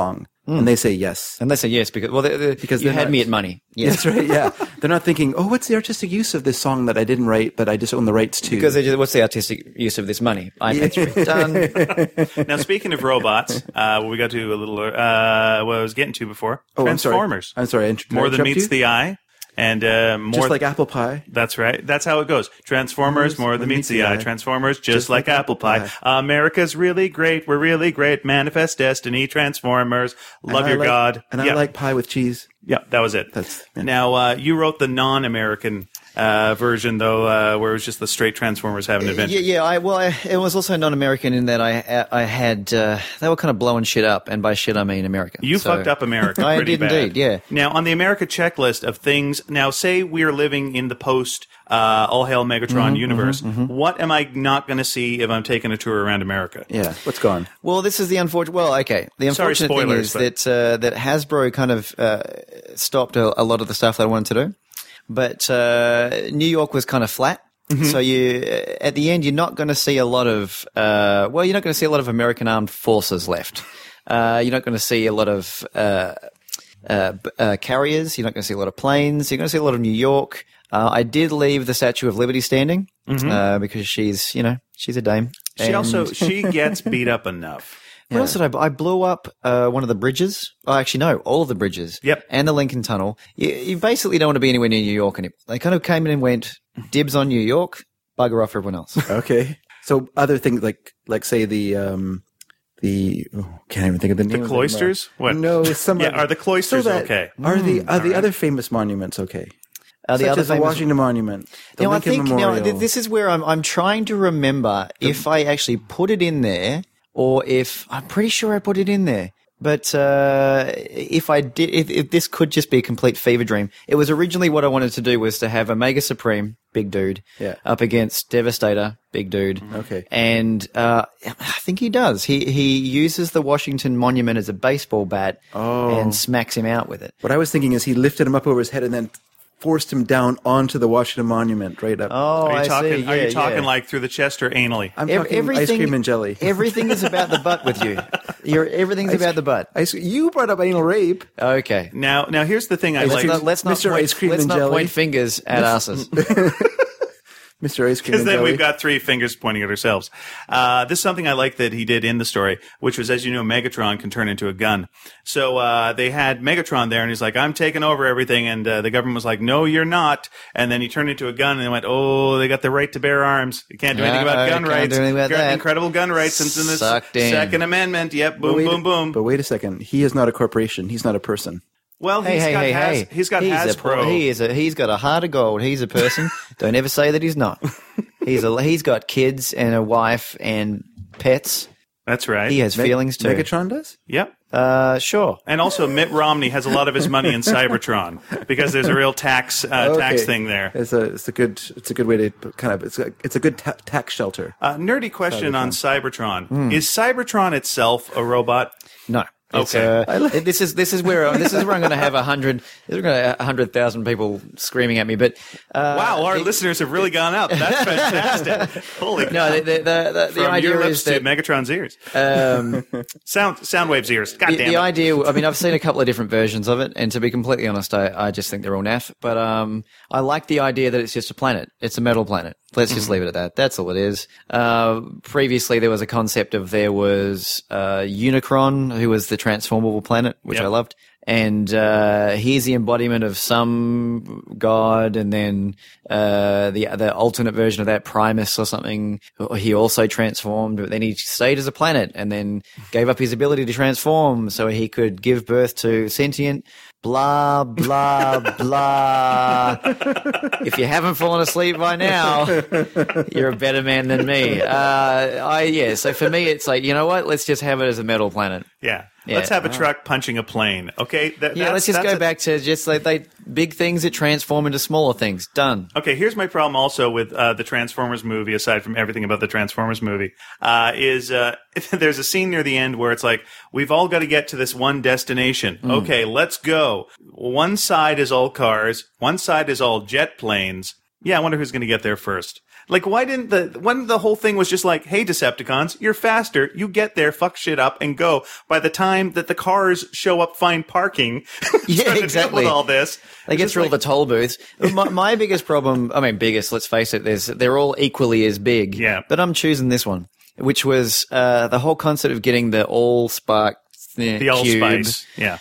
And they say yes. And they say yes because Because you they're had not- me at money. Yes. That's right, yeah. They're not thinking, oh, what's the artistic use of this song that I didn't write, but I just own the rights to? Because what's the artistic use of this money? I paid for it. Done. Now, speaking of robots, we got to a little what I was getting to before. Transformers. I'm sorry. More than meets you? the eye. And more Just like apple pie. That's right. That's how it goes. Transformers, more than meets the eye. Transformers, just like apple pie. America's really great. We're really great. Manifest Destiny. Transformers. Love your God. And Yeah. I like pie with cheese. Yeah, that was it. Yeah. Now, you wrote the non-American version, though, where it was just the straight Transformers having adventures. It was also non-American in that I had they were kind of blowing shit up, and by shit I mean America. You So- fucked up America I pretty did bad. indeed, yeah. Now, on the America checklist of things, now say we're living in the post All Hail Megatron universe. What am I not going to see if I'm taking a tour around America? Yeah. What's gone? Well, this is the unfortunate. Well, okay. The Sorry, unfortunate thing spoilers, is that Hasbro kind of stopped a lot of the stuff that I wanted to do, but New York was kind of flat. So you, at the end, you're not going to see a lot of. You're not going to see a lot of American armed forces left. You're not going to see a lot of carriers. You're not going to see a lot of planes. You're going to see a lot of New York. I did leave the Statue of Liberty standing because she's a dame. She gets beat up enough. What else did I? I blew up one of the bridges. Oh, actually, no, all of the bridges. Yep. And the Lincoln Tunnel. You basically don't want to be anywhere near New York anymore. They kind of came in and went dibs on New York, bugger off everyone else. Okay. So other things like say can't even think of the name. The cloisters? What? No, some. Yeah, are the cloisters okay? Are the other famous monuments okay? The Such other as the famous- Washington Monument, the Now, I Lincoln think Memorial. this is where I'm trying to remember if I actually put it in there or if I'm pretty sure I put it in there. But if I did, if this could just be a complete fever dream, it was originally what I wanted to do was to have Omega Supreme, big dude, up against Devastator, big dude. Okay. And I think he does. He uses the Washington Monument as a baseball bat and smacks him out with it. What I was thinking is he lifted him up over his head and then forced him down onto the Washington Monument right up. Oh, Are I you talking? see. Are you Yeah, talking yeah. like through the chest or anally? I'm talking ice cream and jelly. Everything is about the butt with you. Everything's about the butt. You brought up anal rape. Okay. Now here's the thing I Let's like. not Mr. point, Ice Cream let's and not Jelly. point fingers at asses. Mr. Ice Cream Because and then jelly. we've got three fingers pointing at ourselves. This is something I like that he did in the story, which was, as you know, Megatron can turn into a gun. So they had Megatron there, and he's like, I'm taking over everything. And the government was like, no, you're not. And then he turned into a gun, and they went, oh, they got the right to bear arms. You can't do anything about gun can't rights. do anything about Got that. incredible gun rights since in the Sucked in. Second Amendment. Yep, boom, boom, boom. But wait a second. He is not a corporation. He's not a person. Well, he's got Hasbro. He's got a heart of gold. He's a person. Don't ever say that he's not. He's got kids and a wife and pets. That's right. He has feelings too. Megatron does? Yep. Sure. And also, Mitt Romney has a lot of his money in Cybertron because there's a real tax thing there. It's a good way to kind of it's a good tax shelter. Nerdy question on Cybertron: Is Cybertron itself a robot? No. It's, Okay. this is where I'm going to have 100,000 people screaming at me. But Wow, our listeners have really gone up. That's fantastic. Holy no, cow. the From idea your is lips to that Megatron's ears. Soundwave's ears. God damn the it. idea. I mean, I've seen a couple of different versions of it, and to be completely honest, I just think they're all naff. But I like the idea that it's just a planet. It's a metal planet. Let's just leave it at that. That's all it is. Previously, there was a concept of there was Unicron, who was the transformable planet, which I loved. And he's the embodiment of some god, and then the alternate version of that, Primus or something, he also transformed, but then he stayed as a planet and then gave up his ability to transform so he could give birth to sentient blah, blah, blah. If you haven't fallen asleep by now, you're a better man than me. So for me, it's like, you know what? Let's just have it as a metal planet. Yeah. Yeah. Let's have a truck punching a plane. Okay. Let's just go back to just like big things that transform into smaller things. Done. Okay, here's my problem also with the Transformers movie, aside from everything about the Transformers movie, is there's a scene near the end where it's like, we've all got to get to this one destination. Okay, let's go. One side is all cars, one side is all jet planes, Yeah, I wonder who's going to get there first. Like, when the whole thing was just like, hey, Decepticons, you're faster. You get there, fuck shit up, and go. By the time that the cars show up, find parking. Yeah, trying to exactly. deal with all this. They get Just through all like- the toll booths. My biggest problem, let's face it, they're all equally as big. Yeah. But I'm choosing this one, which was the whole concept of getting the Allspark the allspice. Yeah.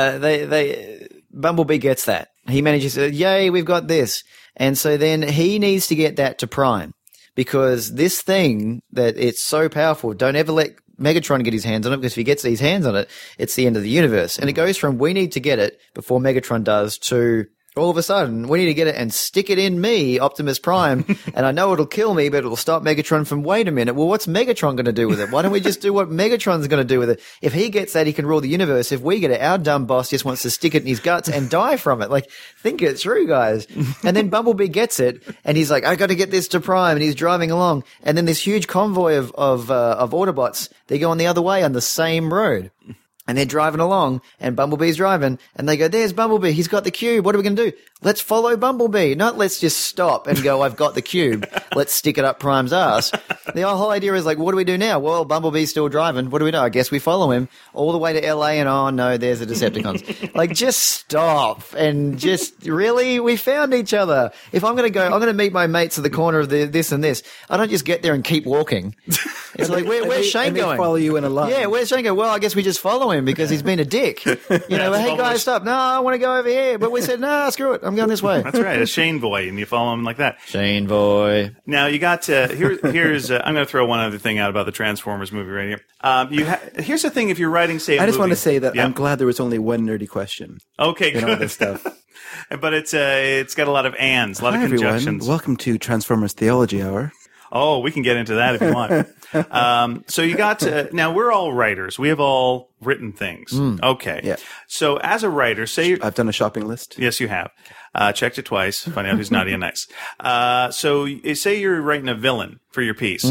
Bumblebee gets that. He manages to, yay, we've got this. And so then he needs to get that to Prime because this thing that it's so powerful, don't ever let Megatron get his hands on it because if he gets his hands on it, it's the end of the universe. And it goes from we need to get it before Megatron does to all of a sudden we need to get it and stick it in me, Optimus Prime. And I know it'll kill me, but it'll stop Megatron from, wait a minute, well, what's Megatron going to do with it? Why don't we just do what Megatron's going to do with it? If he gets that, he can rule the universe. If we get it, our dumb boss just wants to stick it in his guts and die from it. Like, think it through, guys. And then Bumblebee gets it and he's like, I got to get this to Prime. And he's driving along. And then this huge convoy of Autobots, they go on the other way on the same road. And they're driving along, and Bumblebee's driving, and they go, there's Bumblebee, he's got the cube, what are we going to do? Let's follow Bumblebee. Not let's just stop and go, I've got the cube, let's stick it up Prime's ass. The whole idea is like, what do we do now? Well, Bumblebee's still driving, what do we do? I guess we follow him all the way to LA, and oh no, there's the Decepticons. Like, just stop, and just, really? We found each other. If I'm going to meet my mates at the corner of this and this, I don't just get there and keep walking. It's like, where's Shane They going? follow you in a line. Yeah, where's Shane going? Well, I guess we just follow him because he's been a dick. You know, hey guys, stop. No, I want to go over here. But we said, no, screw it. I'm going this way. That's right, a Shane boy, and you follow him like that. Shane boy. Now you got here's I'm going to throw one other thing out about the Transformers movie right here. Here's the thing: if you're writing, say, I just want to say that Yeah. I'm glad there was only one nerdy question Okay, in all good. this stuff. But it's got a lot of ands, a lot Hi, of conjunctions. everyone. Welcome to Transformers Theology Hour. Oh, we can get into that if you want. So you got now we're all writers. We have all written things. Okay. Yeah. So as a writer, say you're, I've done a shopping list. yes, you have. Checked it twice. Find out who's naughty and nice. So say you're writing a villain for your piece.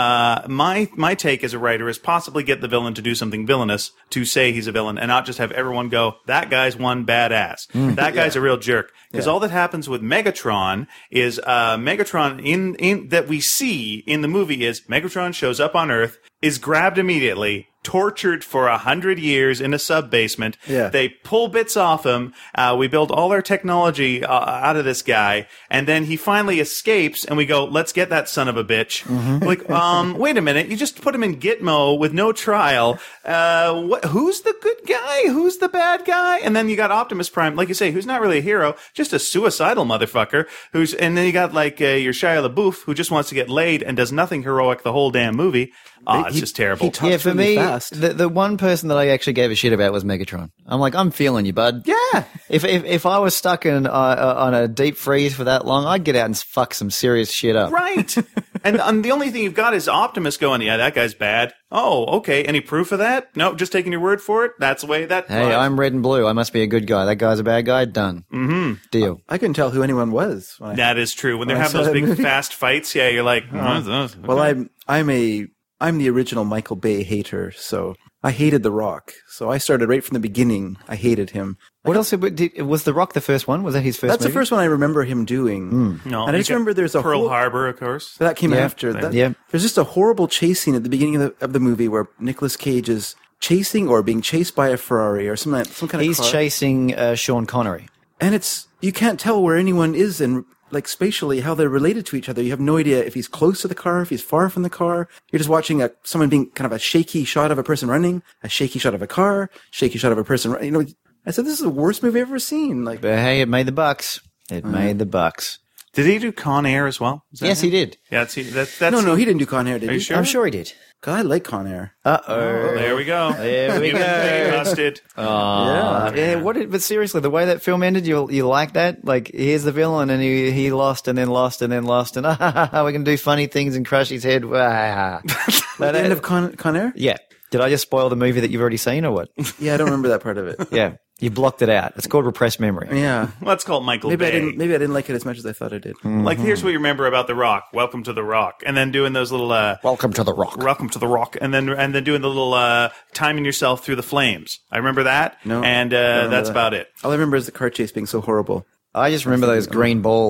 My take as a writer is possibly get the villain to do something villainous to say he's a villain and not just have everyone go, that guy's one badass. That guy's a real jerk. Because all that happens with Megatron is, Megatron in that we see in the movie is Megatron shows up on Earth, is grabbed immediately, tortured for 100 years in a sub-basement. Yeah. They pull bits off him. We build all our technology out of this guy, and then he finally escapes, and we go, let's get that son of a bitch. Like, wait a minute, you just put him in Gitmo with no trial. Who's the good guy? Who's the bad guy? And then you got Optimus Prime, like you say, who's not really a hero, just a suicidal motherfucker. And then you got like your Shia LaBeouf, who just wants to get laid and does nothing heroic the whole damn movie. It's just terrible. He talks Yeah, for really me, fast. the one person that I actually gave a shit about was Megatron. I'm like, I'm feeling you, bud. Yeah. If I was stuck in on a deep freeze for that long, I'd get out and fuck some serious shit up. Right. and the only thing you've got is Optimus going, yeah, that guy's bad. Oh, okay. Any proof of that? No, just taking your word for it. That's the way that Hey, flies. I'm red and blue. I must be a good guy. That guy's a bad guy. Done. Mm-hmm. Deal. I couldn't tell who anyone was. When I, That is true. When they When I have saw those that big movie. fast fights, yeah, you're like, well, I'm the original Michael Bay hater, so I hated The Rock. So I started right from the beginning. I hated him. What else? Was The Rock the first one? Was that his first That's movie? the first one I remember him doing. no. And I just you got remember there's a Pearl whole- Harbor, of course. That came Yeah. after. That, Yeah. There's just a horrible chase scene at the beginning of the movie where Nicolas Cage is chasing or being chased by a Ferrari or some kind of He's car. chasing Sean Connery. And you can't tell where anyone is and like spatially how they're related to each other. You have no idea if he's close to the car, if he's far from the car. You're just watching someone being kind of a shaky shot of a person running, a shaky shot of a car, shaky shot of a person. You know, I said this is the worst movie I've ever seen. Like, But hey, it made the bucks. It made the bucks. Did he do Con Air as well? Is that Yes, him? he did. Yeah, that's no, he didn't do Con Air, did Are he? you sure? I'm sure he did. God, I like Con Air. Uh-oh. There we go. There we You've been go. busted. Yeah, but seriously, the way that film ended, you like that? Like, here's the villain, and he lost, and then lost, and then lost, and we're going to do funny things and crush his head. The end of Con Air? Yeah. Did I just spoil the movie that you've already seen, or what? Yeah, I don't remember that part of it. Yeah. You blocked it out. It's called repressed memory. Yeah. Let's call it Michael Maybe Bay. I didn't like it as much as I thought I did. Like, here's what you remember about The Rock. Welcome to The Rock. And then doing those little, Welcome to the Rock. Welcome to the Rock, and then doing the little timing yourself through the flames. I remember that, No, and don't remember that's that. about it. All I remember is the car chase being so horrible. I just remember those green balls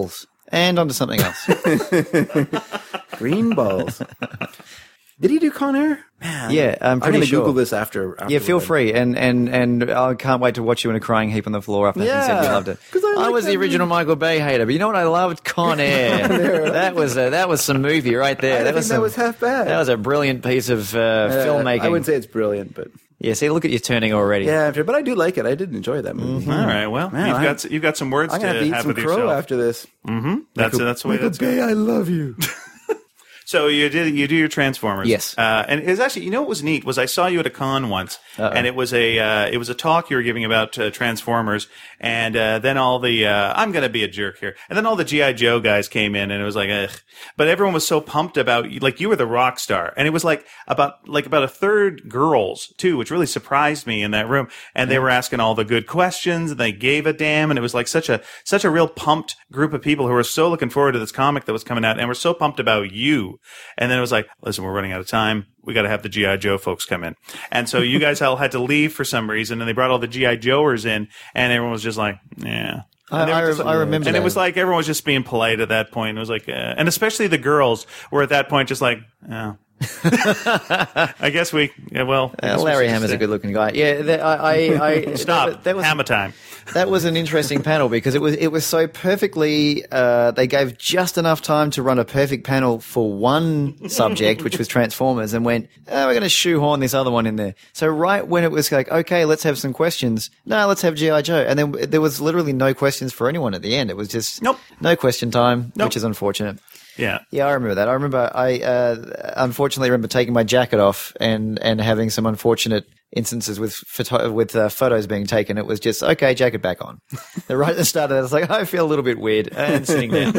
And onto something else. Green balls. Did he do Con Air? Man, Yeah, I'm pretty gonna sure. Google this after Yeah, feel we're done. free, and I can't wait to watch you in a crying heap on the floor after you said you Yeah, loved it. 'cause I like was the that original Michael Bay hater, but you know what I loved? Con Air. that was some movie right there. I think was that was half bad. That was a brilliant piece of filmmaking. I wouldn't say it's brilliant, but Yeah, see, look at you turning already. yeah, but I do like it. I did enjoy that movie. All right. Well, Man, you've got some words I'm to gonna have to eat have some with crow yourself. after this. That's the way that's going. I love you. So you do your Transformers. Yes. And it's actually, you know what was neat was I saw you at a con once, and it was a talk you were giving about Transformers, and then all the I'm going to be a jerk here, and then all the GI Joe guys came in, and it was like, ugh. But everyone was so pumped about like you were the rock star, and it was like about a third girls too, which really surprised me in that room, and they were asking all the good questions, and they gave a damn, and it was like such a real pumped group of people who were so looking forward to this comic that was coming out, and were so pumped about you. And then it was like, listen, we're running out of time. We got to have the G.I. Joe folks come in. And so you guys all had to leave for some reason, and they brought all the G.I. Joers in, and everyone was just like, yeah. I remember And that. it was like everyone was just being polite at that point. It was like, and especially the girls were at that point just like, oh. I guess we, yeah, well. I guess we Larry should Hammer's say- a good-looking guy. Yeah, Stop. That was Hammer time. That was an interesting panel because it was so perfectly. They gave just enough time to run a perfect panel for one subject, which was Transformers, and went, we're going to shoehorn this other one in there. So right when it was like, okay, let's have some questions. No, let's have GI Joe, and then there was literally no questions for anyone at the end. It was just Nope. no question time, Nope. which is unfortunate. Yeah. Yeah, I remember that. I remember unfortunately remember taking my jacket off and having some unfortunate instances with photos being taken. It was just, okay, jacket back on. Right at the start of that, I was like, I feel a little bit weird, and sitting down.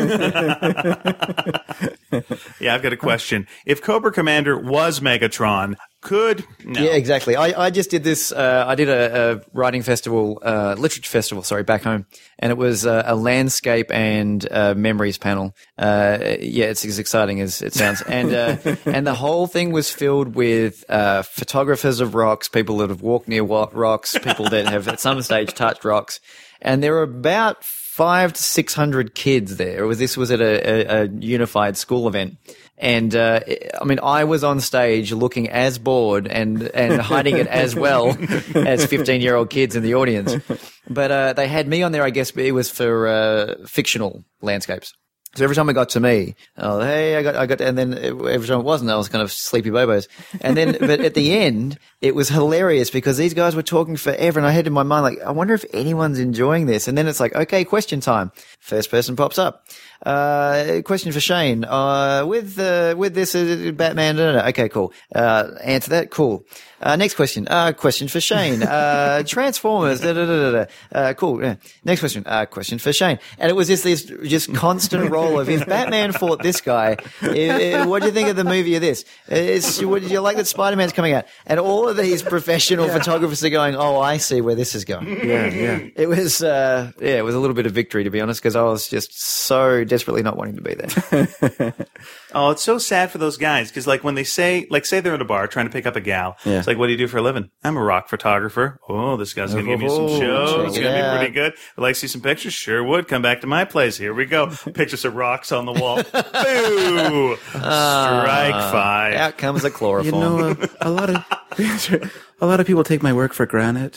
Yeah, I've got a question. If Cobra Commander was Megatron, no. Yeah, exactly. I just did this. I did a writing festival, literature festival, back home, and it was a landscape and memories panel. Yeah, it's as exciting as it sounds, and the whole thing was filled with photographers of rocks, people that have walked near rocks, people that have at some stage touched rocks, and there were about 500 to 600 kids there. This was at a unified school event. And, I mean, I was on stage looking as bored and hiding it as well as 15-year-old kids in the audience. But, they had me on there, I guess, but it was for, fictional landscapes. So every time it got to me, oh, hey, I got, and then every time it wasn't, I was kind of sleepy bobos. And then, but at the end, it was hilarious because these guys were talking forever, and I had in my mind, like, I wonder if anyone's enjoying this. And then it's like, okay, question time. First person pops up. Question for Shane. With this Batman, no. Okay, cool. Answer that. Cool. Next question. Question for Shane. Transformers. Cool. Yeah. Next question. Question for Shane. And it was just this constant roll of if Batman fought this guy, what do you think of the movie of this? What did you like that Spider-Man's coming out? And all of these professional photographers are going, oh, I see where this is going. Yeah. It was, it was a little bit of victory, to be honest, because I was just so desperately not wanting to be there. Oh, it's so sad for those guys because, like, when they say they're at a bar trying to pick up a gal, Yeah. it's like, what do you do for a living? I'm a rock photographer. Oh, this guy's going to give me some shows. It's check going it to be out. pretty good. I'd like to see some pictures. Sure would. Come back to my place. Here we go. Pictures of rocks on the wall. Boo! Strike five. Out comes a You chloroform. know, a lot of people take my work for granted.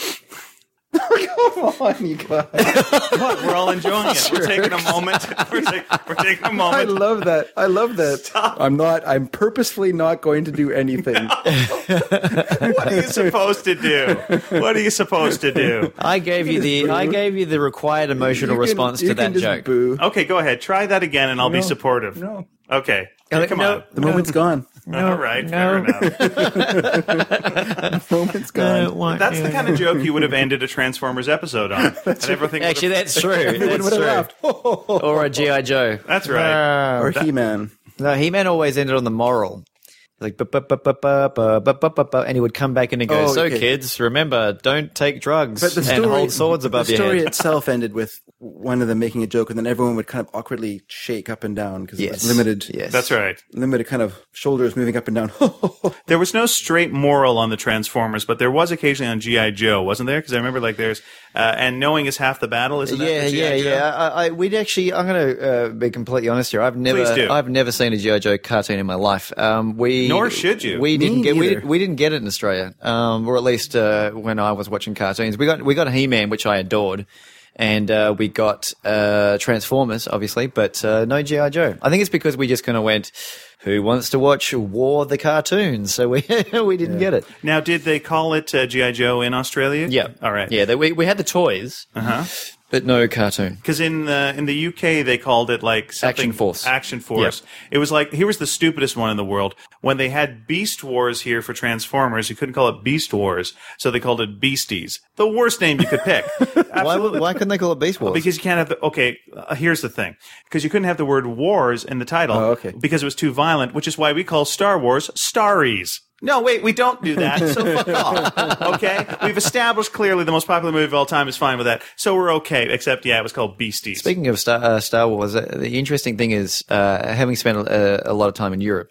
Come on, you guys. What? We're all enjoying it. We're taking a moment. We're taking a I moment. love that. Stop. I'm purposefully not going to do anything. What are you supposed to do? What are you supposed to do? I gave you the required emotional response to that joke. Boo. Okay, go ahead. Try that again, and I'll be No. supportive. No. Okay. No, Come no. on. The moment's gone. All right. Fair enough. The moment's gone. That's the kind of joke you would have ended a Transformers episode on. And everything would Actually, have- that's true. Everyone That's would have true. laughed. Or a G.I. Joe. That's right. Or He-Man. No, He-Man always ended on the moral. Like, and he would come back in and go, Oh, so okay. kids, remember, don't take drugs But the story, and hold swords above the your story head. itself ended with one of them making a joke, and then everyone would kind of awkwardly shake up and down because it was limited. Yes. That's right. Limited kind of shoulders moving up and down. There was no straight moral on the Transformers, but there was occasionally on G.I. Joe, wasn't there? Because I remember like there's, and knowing is half the battle, isn't that? for G.I. Joe? We'd actually, I'm going to be completely honest here. Please do. I've never seen a G.I. Joe cartoon in my life. Nor should you. We didn't Me get neither. we didn't get it in Australia, or at least when I was watching cartoons. We got He-Man, which I adored. And we got Transformers, obviously, but no G.I. Joe. I think it's because we just kind of went, who wants to watch War the cartoon? So we didn't get it. Now, did they call it G.I. Joe in Australia? Yeah. All right. Yeah, we had the toys, but no cartoon. Because in the UK they called it like something, Action Force. Action Force. It was like, here was the stupidest one in the world. When they had Beast Wars here for Transformers, you couldn't call it Beast Wars, so they called it Beasties. The worst name you could pick. Why couldn't they call it Beast Wars? Because you can't have here's the thing. Because you couldn't have the word wars in the title. Oh, okay. Because it was too violent, which is why we call Star Wars Starries. No, wait, we don't do that. So fuck off. Okay? We've established clearly the most popular movie of all time is fine with that. So we're okay, except, it was called Beasties. Speaking of Star Wars, the interesting thing is, having spent a lot of time in Europe,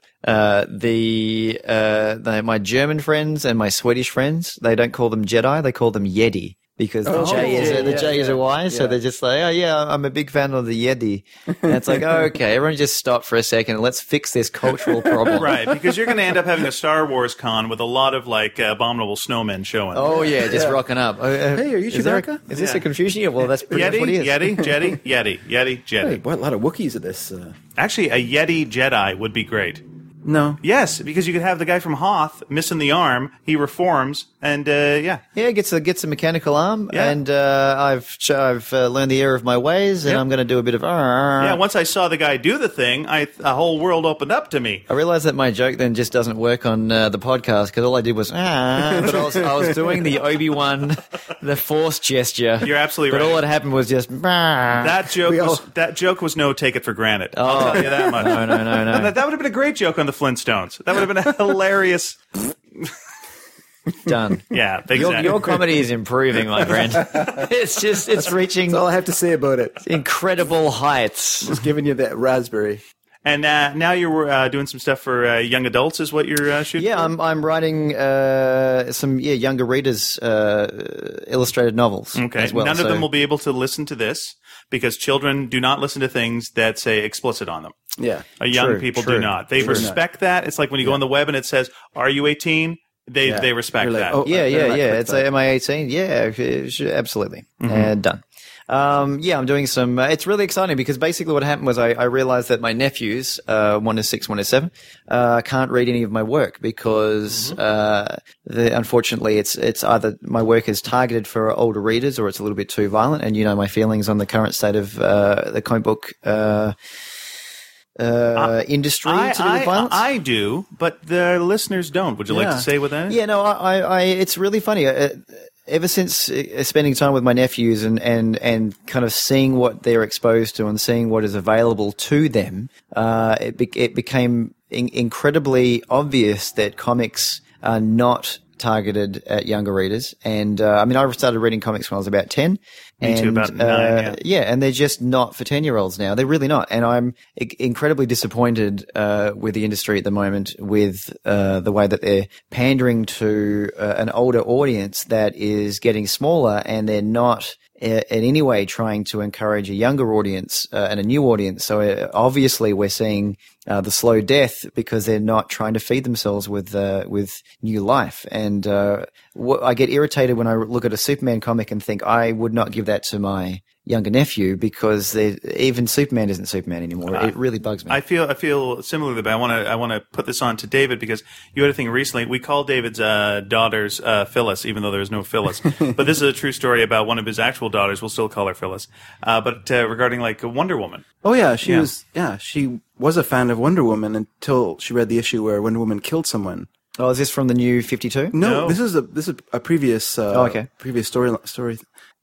my German friends and my Swedish friends, they don't call them Jedi, they call them Yeti. Because the J is a Y, so they're just like, oh yeah, I'm a big fan of the Yeti. And it's like, oh, okay, everyone just stop for a second and let's fix this cultural problem. Right, because you're going to end up having a Star Wars con with a lot of like abominable snowmen showing. Oh yeah, just rocking up. Hey, are you Chewbacca? Is this a confusion? Yeah, well, that's pretty much what he is. Yeti, Hey, Jedi. what a lot of Wookiees of this. Actually, a Yeti Jedi would be great. No. Yes, because you could have the guy from Hoth missing the arm, he reforms, and Yeah, gets a mechanical arm, Yeah. and I've learned the error of my ways, and Yep. I'm going to do a bit of. Yeah, once I saw the guy do the thing, a whole world opened up to me. I realized that my joke then just doesn't work on the podcast because all I did was but I was doing the Obi-Wan, the Force gesture. You're absolutely but right. all that happened was just That joke was no take it for granted. I'll tell you that much. no. And that would have been a great joke on the Flintstones. That would have been a hilarious. Done. Yeah, exactly. Your comedy is improving, my friend. It's reaching That's all I have to say about it. incredible heights. Just giving you that raspberry. And now you're doing some stuff for young adults, is what you're shooting? Yeah, for? I'm writing some younger readers illustrated novels. Okay. as well. None of So- them will be able to listen to this because children do not listen to things that say explicit on them. Yeah. Young True, people true, do not. They respect that. It's like when you go on the web and it says, "Are you 18?" They respect You're like, that. oh, Yeah. click It's that. am I 18? Yeah, absolutely. And done. I'm doing some. It's really exciting because basically what happened was I realized that my nephews, one is 6, one is 7, can't read any of my work because unfortunately it's either my work is targeted for older readers or it's a little bit too violent. And you know my feelings on the current state of the comic book industry to do with violence. I do, but the listeners don't. Would you like to say what that is? Yeah, no, I it's really funny. Ever since spending time with my nephews and kind of seeing what they're exposed to and seeing what is available to them, it became incredibly obvious that comics are not targeted at younger readers. And I started reading comics when I was about 10. Me too, about 9, yeah, and they're just not for 10-year-olds now. They're really not. And I'm incredibly disappointed with the industry at the moment with the way that they're pandering to an older audience that is getting smaller, and they're not in any way trying to encourage a younger audience and a new audience. So obviously we're seeing the slow death because they're not trying to feed themselves with new life. And I get irritated when I look at a Superman comic and think I would not give that to my younger nephew because even Superman isn't Superman anymore. It really bugs me. I feel similarly, but I want to put this on to David because you had a thing recently. We called David's daughters Phyllis, even though there's no Phyllis. But this is a true story about one of his actual daughters. We'll still call her Phyllis. But regarding like Wonder Woman. Oh yeah, she was a fan of Wonder Woman until she read the issue where Wonder Woman killed someone. Is this from the new 52? No, this is a previous okay. previous story.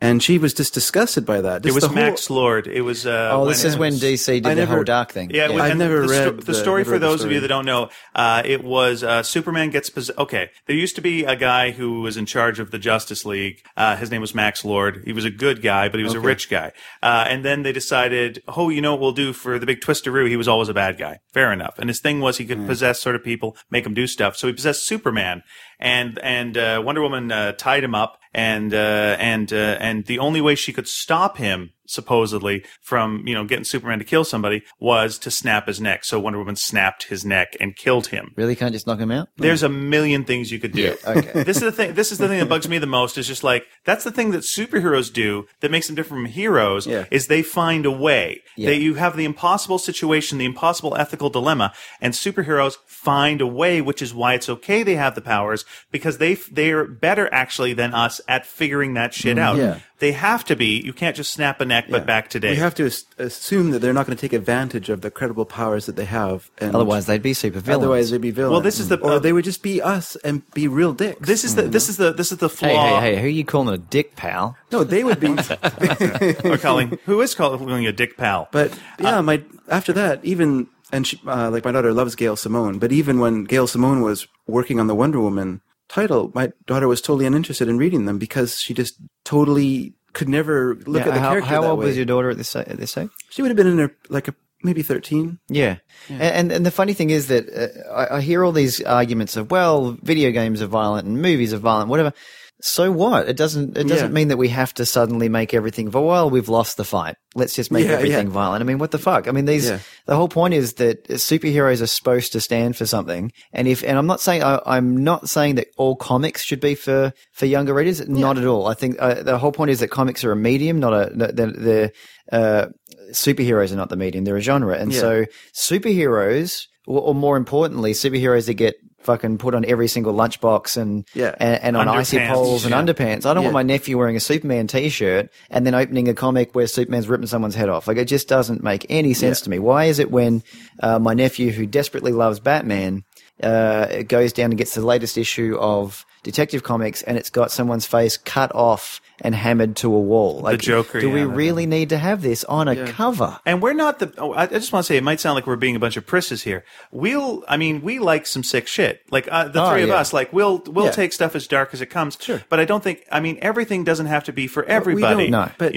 And she was just disgusted by that. It Just was the whole- Max Lord. It was. this is when DC did the whole dark thing. Yeah, I've and never read the story. never For read the those of story. you that don't know, it was Superman gets possessed. Okay, there used to be a guy who was in charge of the Justice League. His name was Max Lord. He was a good guy, but he was a rich guy. And then they decided, oh, you know what we'll do for the big twisteroo? He was always a bad guy. Fair enough. And his thing was he could possess sort of people, make them do stuff. So he possessed Superman, and Wonder Woman tied him up. And the only way she could stop him, supposedly, from, getting Superman to kill somebody was to snap his neck. So Wonder Woman snapped his neck and killed him. Really can't just knock him out? There's a million things you could do. Okay. This is the thing that bugs me the most, is just like, that's the thing that superheroes do that makes them different from heroes, is they find a way. Yeah. You have the impossible situation, the impossible ethical dilemma, and superheroes find a way, which is why it's okay they have the powers, because they're better actually than us at figuring that shit out. Yeah. They have to be. You can't just snap a neck, but back today. We have to assume that they're not going to take advantage of the credible powers that they have. And Otherwise, they'd be super villains. otherwise they'd be villains. Well, this is the- or they would just be us and be real dicks. This is the flaw. Hey, who are you calling a dick, pal? No, they would be. Who is calling you a dick pal? But yeah, after that, even and she, like my daughter loves Gail Simone, but even when Gail Simone was working on the Wonder Woman title, my daughter was totally uninterested in reading them because she just totally could never look at the character. How that old way. was your daughter at this age? She would have been in her maybe 13. Yeah. And the funny thing is that I hear all these arguments of, well, video games are violent and movies are violent, whatever. So what? It doesn't mean that we have to suddenly make everything, well, we've lost the fight. Let's just make everything violent. I mean, what the fuck? I mean, the whole point is that superheroes are supposed to stand for something. And I'm not saying that all comics should be for younger readers. Not at all. I think the whole point is that comics are a medium, superheroes are not the medium. They're a genre. And so superheroes, or more importantly, superheroes that get fucking put on every single lunchbox and on icy poles and underpants. I don't want my nephew wearing a Superman t-shirt and then opening a comic where Superman's ripping someone's head off. Like, it just doesn't make any sense to me. Why is it when my nephew, who desperately loves Batman, goes down and gets the latest issue of Detective Comics and it's got someone's face cut off and hammered to a wall? Like, the Joker. Do we really need to have this on a cover? And we're not I just want to say, it might sound like we're being a bunch of prisses here. We like some sick shit. Like the three of us, like we'll take stuff as dark as it comes. Sure. But I don't think, everything doesn't have to be for everybody. No. But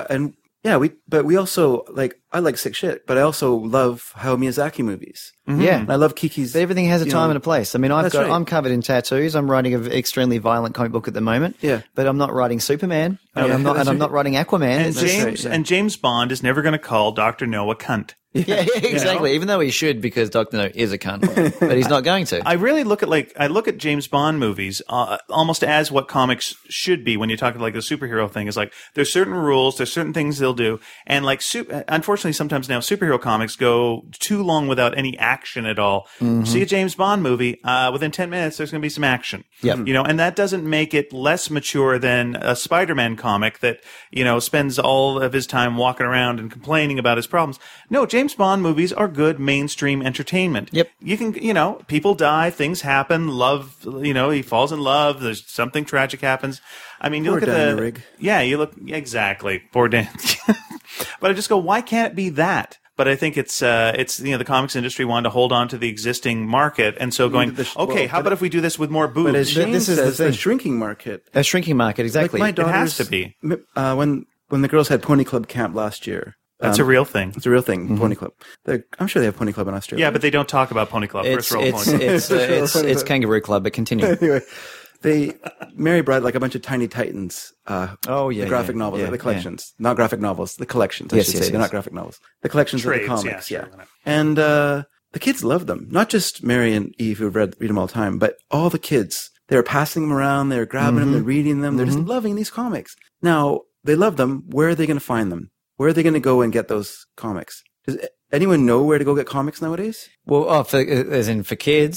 we also I like sick shit, but I also love Hayao Miyazaki movies. Mm-hmm. Yeah. And I love Kiki's. But everything has a time and a place. I mean, right. I'm covered in tattoos. I'm writing an extremely violent comic book at the moment. Yeah. But I'm not writing Superman. And I'm not writing Aquaman. And James Bond is never going to call Dr. No a cunt. Yeah, exactly. Even though he should, because Dr. No is a cunt, but he's not going to. I really look at James Bond movies almost as what comics should be when you're talking like the superhero thing. Is like, there's certain rules, there's certain things they'll do, and unfortunately sometimes now superhero comics go too long without any action at all. Mm-hmm. See a James Bond movie, within 10 minutes there's going to be some action. Yep. And that doesn't make it less mature than a Spider-Man comic that spends all of his time walking around and complaining about his problems. No, James Bond movies are good mainstream entertainment. Yep. You can, people die, things happen, love, he falls in love, there's something tragic happens. I mean, you Poor look at Diana the... Rigg. Yeah, exactly. Poor Dan. But I just go, why can't it be that? But I think it's the comics industry wanted to hold on to the existing market, and so going, how about if we do this with more boobs? But as Shane this is the says, thing. a shrinking market. A shrinking market, exactly. Like my It has daughters, to be. When the girls had Pony Club camp last year. That's a real thing. It's a real thing, Pony Club. I'm sure they have Pony Club in Australia. Yeah, but they don't talk about Pony Club. First roll Pony Club. It's Kangaroo Club, but continue. Anyway, Mary brought like a bunch of Tiny Titans. The graphic novels, the collections, not graphic novels, the collections. I should say, they're not graphic novels. The collections Trades, of the comics, yeah. Sure. And the kids love them. Not just Mary and Eve, who read them all the time, but all the kids. They were passing them around. They were grabbing them. They're reading them. They're just loving these comics. Now they love them. Where are they going to find them? Where are they going to go and get those comics? Does anyone know where to go get comics nowadays? Well, as in for kids.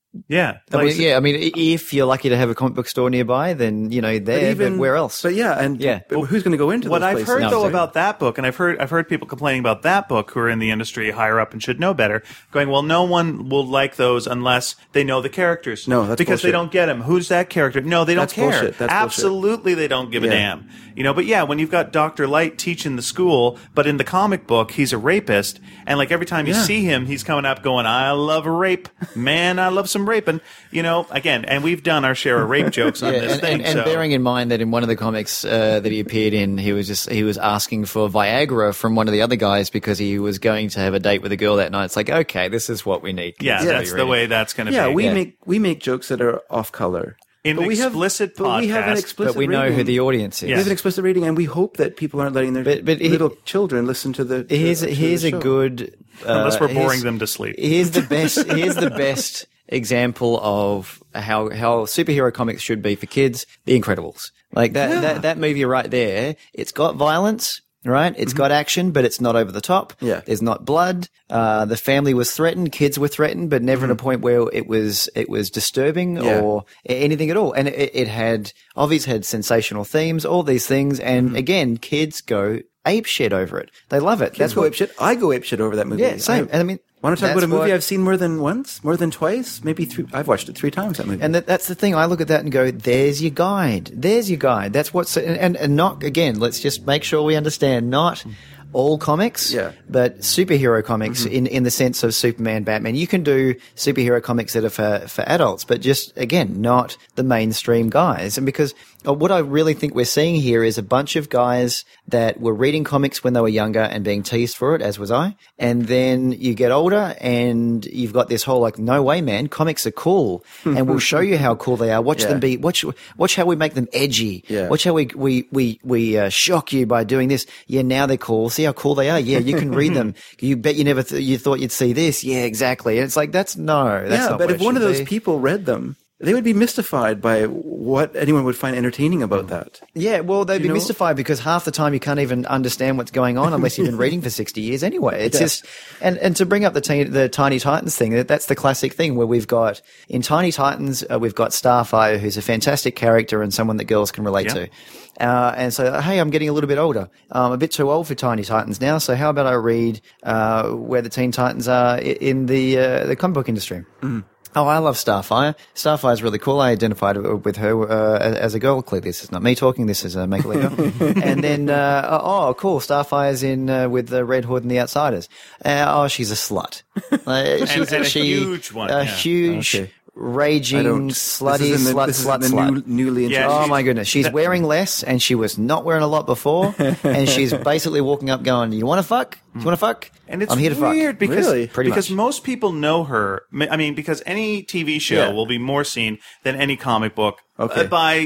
Yeah. I mean, if you're lucky to have a comic book store nearby, then, but where else? But but who's going to go into what those I've places? heard No, though sorry. about that book, and I've heard people complaining about that book who are in the industry higher up and should know better, going, well, no one will like those unless they know the characters. No, that's because they bullshit. don't get them. Who's that character? No, they don't That's care. bullshit. That's bullshit. Absolutely, they don't give a Yeah. damn. But yeah, when you've got Dr. Light teaching the school, but in the comic book he's a rapist, and like every time you Yeah. see him, he's coming up going, "I love rape, man, I love some raping." Again, and we've done our share of rape jokes on this thing. and so. bearing in mind that in one of the comics that he appeared in, he was asking for Viagra from one of the other guys because he was going to have a date with a girl that night. It's like, okay, this is what we need. Yeah, kids to be that's the reading. way that's going to Yeah, be. we make jokes that are off color. In But we have- explicit but we have an podcast. explicit But we know rating. who the audience is. We have an explicit rating, and we hope that people aren't letting their But he- little children listen to the. Here's to a the show. good. Unless we're boring here's- them to sleep. Here's the best. Here's the best example of how superhero comics should be for kids. The Incredibles, like that movie right there. It's got violence. Right? It's got action, but it's not over the top. Yeah. There's not blood. The family was threatened, kids were threatened, but never at a point where it was disturbing Yeah. or anything at all. And it had sensational themes, all these things. And again, kids go ape shit over it. They love it. That's go ape shit. I go ape shit over that movie. Yeah, same. And I mean, want to talk about that's a movie what- I've seen more than once, more than twice, maybe 3? I've watched it 3 times. That movie. And that's the thing. I look at that and go, "There's your guide. There's your guide." That's what's and not again. Let's just make sure we understand. Not all comics, Yeah. but superhero comics in the sense of Superman, Batman. You can do superhero comics that are for adults, but just again, not the mainstream guys. And because what I really think we're seeing here is a bunch of guys that were reading comics when they were younger and being teased for it, as was I. And then you get older and you've got this whole like, no way, man, comics are cool, and we'll show you how cool they are. Watch Yeah. them be. Watch how we make them edgy. Yeah. Watch how we shock you by doing this. Yeah, now they're cool. See how cool they are. Yeah, you can read them. You bet you never you thought you'd see this. Yeah, exactly. And it's like that's not yeah, but what if it one of should those be. people read them, they would be mystified by what anyone would find entertaining about that. Yeah, well, they'd be know? mystified because half the time you can't even understand what's going on unless you've been reading for 60 years anyway. It's just, and to bring up the Tiny Titans thing, that's the classic thing where we've got, in Tiny Titans, we've got Starfire, who's a fantastic character and someone that girls can relate to. And so, hey, I'm getting a little bit older. I'm a bit too old for Tiny Titans now, so how about I read where the Teen Titans are in the comic book industry? Oh, I love Starfire. Starfire's really cool. I identified with her as a girl. Clearly, this is not me talking. This is Make-A-Believe girl. And then, cool. Starfire's in with the Red Hood and the Outsiders. She's a slut. She's And a huge one, A yeah. huge, Okay. raging, slutty, slut. newly Yeah, introduced. Oh my goodness, she's wearing less, and she was not wearing a lot before, and she's basically walking up, going, "You want to fuck? You want to fuck? And it's I'm here to fuck." weird because Really? Pretty because much. most people know her. I mean, because any TV show Yeah. will be more seen than any comic book. Okay. By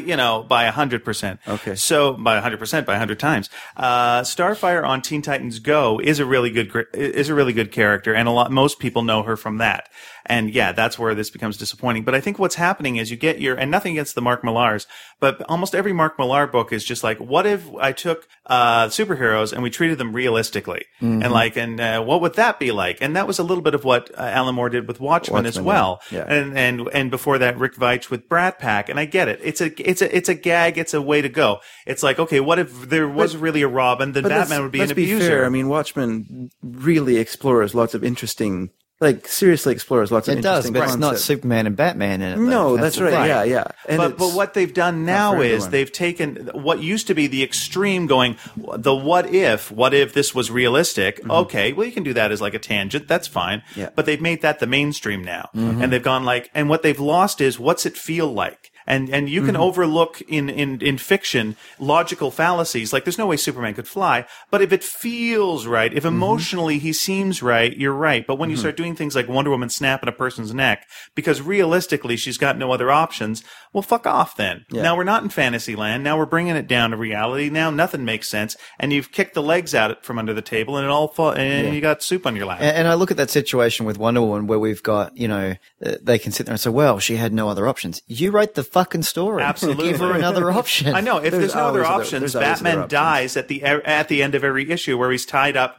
100%. Okay. So by 100%, by 100 times. Starfire on Teen Titans Go is a really good character, and most people know her from that. And yeah, that's where this becomes disappointing. But I think what's happening is you get and nothing against the Mark Millars, but almost every Mark Millar book is just like, what if I took superheroes and we treated them realistically, and what would that be like? And that was a little bit of what Alan Moore did with Watchmen as well. Yeah. And before that, Rick Veitch with Brat Pack. And I get it. It's a gag. It's a way to go. It's like, okay, what if there was really a Robin? Then But Batman would be an let's be abuser. fair. I mean, Watchmen really explores lots of interesting, seriously explores lots of It does, interesting but it's not concepts. Superman and Batman in it. No, though. that's right. Yeah, yeah. And But it's what they've done not now for is everyone. they've taken what used to be the extreme, going the what if this was realistic? Okay, well you can do that as like a tangent, that's fine. Yeah. But they've made that the mainstream now, and they've gone and what they've lost is what's it feel like. And you can overlook in fiction logical fallacies. Like there's no way Superman could fly, but if it feels right, if emotionally he seems right, you're right. But when you start doing things like Wonder Woman snapping a person's neck because realistically she's got no other options, well, fuck off then. Yeah. Now we're not in fantasy land. Now we're bringing it down to reality. Now nothing makes sense, and you've kicked the legs out from under the table, and you got soup on your lap. And I look at that situation with Wonder Woman where we've got, they can sit there and say, well, she had no other options. You wrote the fucking story. Absolutely. Give her another option. I know. If there's no other always options, there's always Batman other options. dies at the end of every issue where he's tied up,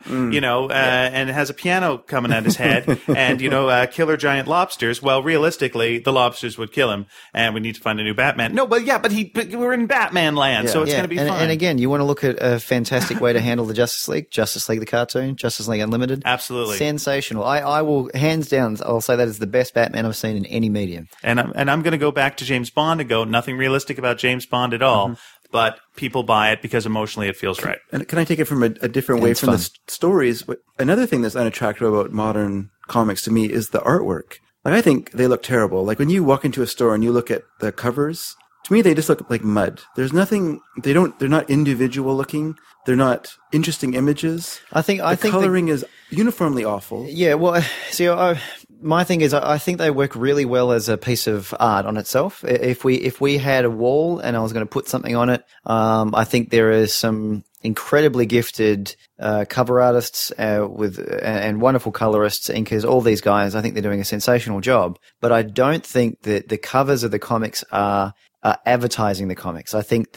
and has a piano coming at his head, and killer giant lobsters. Well, realistically, the lobsters would kill him, and we need to find a new Batman. No, but we're in Batman land, so it's going to be fine. And again, you want to look at a fantastic way to handle the Justice League the cartoon, Justice League Unlimited. Absolutely. Sensational. I will, hands down, I'll say that is the best Batman I've seen in any medium. And I'm going to go back to James Bond and go, nothing realistic about James Bond at all, but people buy it because emotionally it feels right. And can I take it from a different way from the stories? But another thing that's unattractive about modern comics to me is the artwork. Like, I think they look terrible. Like, when you walk into a store and you look at the covers, to me, they just look like mud. There's nothing, they're not individual looking. They're not interesting images. I think the coloring is uniformly awful. Yeah, well, see, my thing is, I think they work really well as a piece of art on itself. If we had a wall and I was going to put something on it, I think there is some incredibly gifted cover artists and wonderful colorists, inkers, all these guys. I think they're doing a sensational job. But I don't think that the covers of the comics are advertising the comics. I think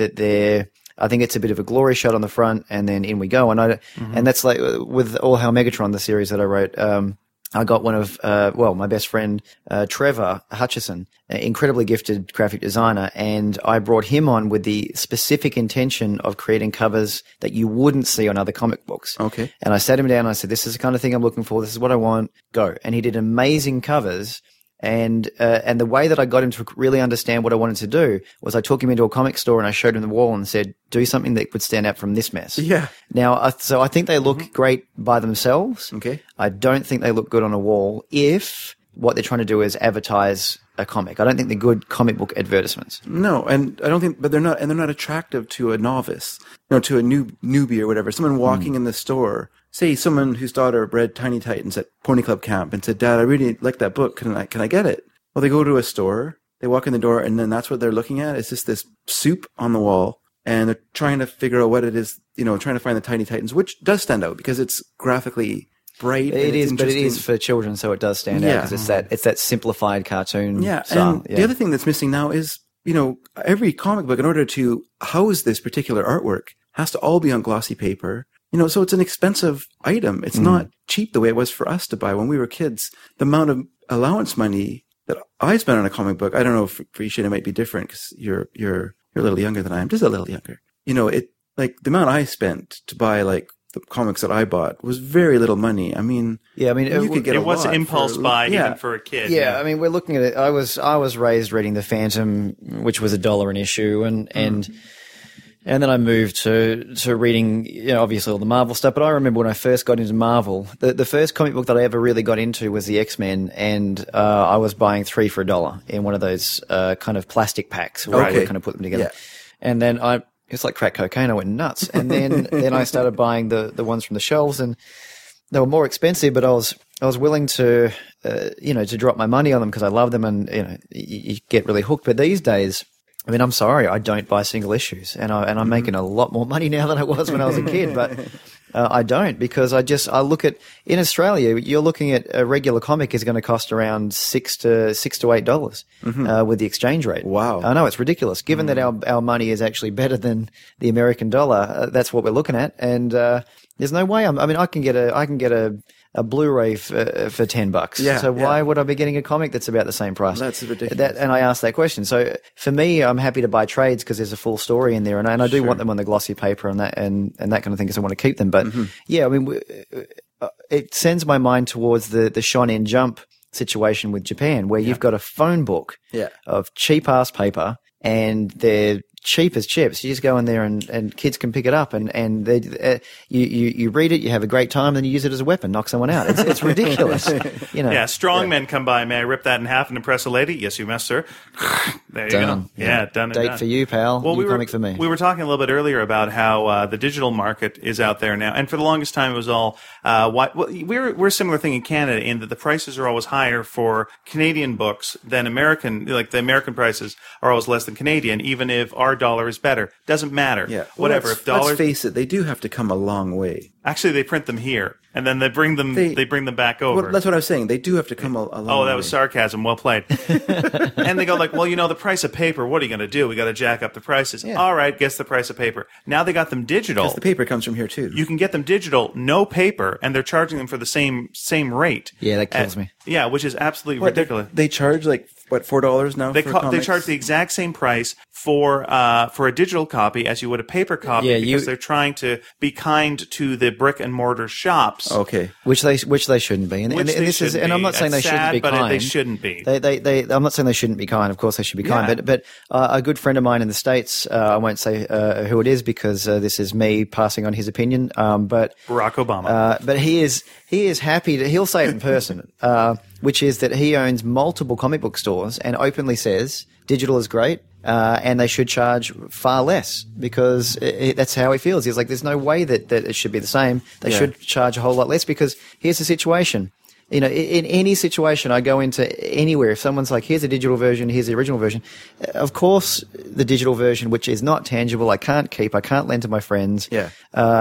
it's a bit of a glory shot on the front, and then in we go. And and that's like with All Hail Megatron, the series that I wrote. I got one of, my best friend, Trevor Hutchison, an incredibly gifted graphic designer, and I brought him on with the specific intention of creating covers that you wouldn't see on other comic books. Okay. And I sat him down and I said, this is the kind of thing I'm looking for. This is what I want. Go. And he did amazing covers. And the way that I got him to really understand what I wanted to do was I took him into a comic store and I showed him the wall and said, do something that would stand out from this mess. Yeah. Now, so I think they look great by themselves. Okay. I don't think they look good on a wall if what they're trying to do is advertise a comic. I don't think they're good comic book advertisements. No, and I don't think, but they're not attractive to a novice, to a newbie or whatever. Someone walking in the store, say someone whose daughter read Tiny Titans at Pony Club Camp and said, Dad, I really like that book. Can I get it? Well, they go to a store, they walk in the door, and then that's what they're looking at. It's just this soup on the wall, and they're trying to figure out what it is, trying to find the Tiny Titans, which does stand out because it's graphically bright. It is, but it is for children, so it does stand out because it's that simplified cartoon style. And the other thing that's missing now is, every comic book, in order to house this particular artwork, has to all be on glossy paper. So it's an expensive item. It's not cheap the way it was for us to buy when we were kids. The amount of allowance money that I spent on a comic book, I don't know if for you, Shane, it might be different because you're a little younger than I am, just a little younger. The amount I spent to buy like the comics that I bought was very little money. I mean, you could get it was lot impulse buy even for a kid. Yeah, I mean, we're looking at it. I was raised reading The Phantom, which was $1 an issue, and then I moved to reading, obviously all the Marvel stuff. But I remember when I first got into Marvel, the first comic book that I ever really got into was the X-Men, and I was buying 3 for $1 in one of those kind of plastic packs where I would kind of put them together. Yeah. And then it's like crack cocaine. I went nuts, and then I started buying the ones from the shelves, and they were more expensive, but I was willing to to drop my money on them because I love them, and you get really hooked. But these days, I mean, I'm sorry, I don't buy single issues, and I'm making a lot more money now than I was when I was a kid, but I don't, because I look at, in Australia, you're looking at a regular comic is going to cost around $6 to $8 with the exchange rate. Wow. I know, it's ridiculous. Given that our money is actually better than the American dollar, that's what we're looking at, and there's no way I can get a Blu-ray for $10. Yeah, so why would I be getting a comic that's about the same price? That's ridiculous. And I asked that question. So for me, I'm happy to buy trades because there's a full story in there, and I do want them on the glossy paper and that kind of thing because I want to keep them. But yeah, I mean, it sends my mind towards the Shonen Jump situation with Japan, where you've got a phone book of cheap ass paper, and they're cheap as chips. You just go in there and kids can pick it up and they you read it, you have a great time, and then you use it as a weapon, knock someone out. It's ridiculous. Yeah, strong men come by. May I rip that in half and impress a lady? Yes, you must, sir. There you go. Yeah, done. Date done. for you, pal. Well, comic for me. We were talking a little bit earlier about how the digital market is out there now, and for the longest time it was all we're a similar thing in Canada in that the prices are always higher for Canadian books than American. Like the American prices are always less than Canadian, even if our dollar is better. Doesn't matter. Yeah. Whatever. Let's face it, they do have to come a long way. Actually, they print them here, and then they bring them back over. Well, that's what I was saying. They do have to come along. Oh, that was sarcasm. Well played. And they go like, well, the price of paper, what are you going to do? We got to jack up the prices. Yeah. All right, guess the price of paper. Now they got them digital. Because the paper comes from here too. You can get them digital, no paper, and they're charging them for the same rate. Yeah, that kills me. Yeah, which is absolutely What, ridiculous. They charge like what, $4 now? They for they comics? charge the exact same price for a digital copy as you would a paper copy Yeah, because they're trying to be kind to the brick and mortar shops. Okay. Which they shouldn't be, and Which they this is, shouldn't and I'm be. not saying That's they shouldn't sad, be but kind. they shouldn't be. I'm not saying they shouldn't be kind. Of course, they should be kind. Yeah. But a good friend of mine in the States, I won't say who it is because this is me passing on his opinion. But Barack Obama. but he is happy to. He'll say it in person, which is that he owns multiple comic book stores and openly says digital is great. And they should charge far less because that's how he feels. He's like, there's no way that it should be the same. They should charge a whole lot less because here's the situation. In any situation I go into anywhere, if someone's like, here's a digital version, here's the original version, of course, the digital version, which is not tangible, I can't keep, I can't lend to my friends. Yeah.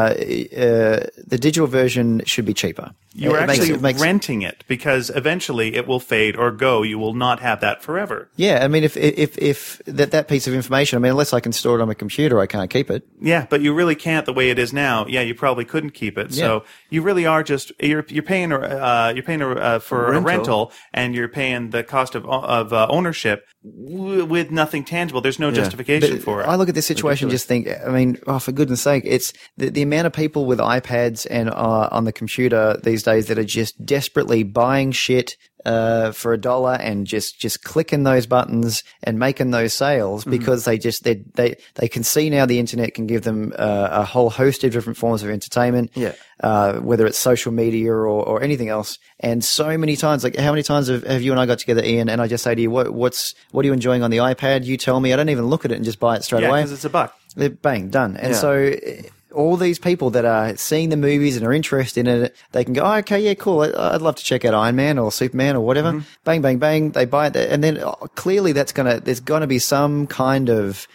The digital version should be cheaper. You're It actually makes- renting it because eventually it will fade or go. You will not have that forever. Yeah, I mean, if that piece of information, I mean, unless I can store it on my computer, I can't keep it. Yeah, but you really can't the way it is now. Yeah, you probably couldn't keep it. So you really are just you're paying for a rental, and you're paying the cost of ownership with nothing tangible. There's no justification But for it. I look at this situation and just think, I mean, for goodness sake, it's the amount of people with iPads and on the computer these days that are just desperately buying shit for $1 and just clicking those buttons and making those sales because they can see now the internet can give them a whole host of different forms of entertainment, whether it's social media or anything else. And so many times, like how many times have you and I got together, Ian, and I just say to you, what are you enjoying on the iPad? You tell me. I don't even look at it and just buy it straight away. because it's $1. Bang, done. And so all these people that are seeing the movies and are interested in it, they can go, oh, okay, yeah, cool. I'd love to check out Iron Man or Superman or whatever. Bang, bang, bang. They buy it. And then clearly there's going to be some kind of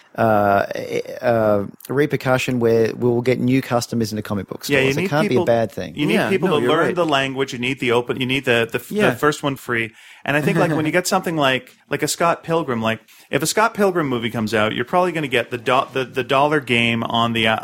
repercussion where we'll get new customers into comic book stores. Yeah, you need it can't people, be a bad thing. You need people to you're learn right. the language. You need the first one free. And I think like when you get something like a Scott Pilgrim, like if a Scott Pilgrim movie comes out, you're probably going to get the dollar game on the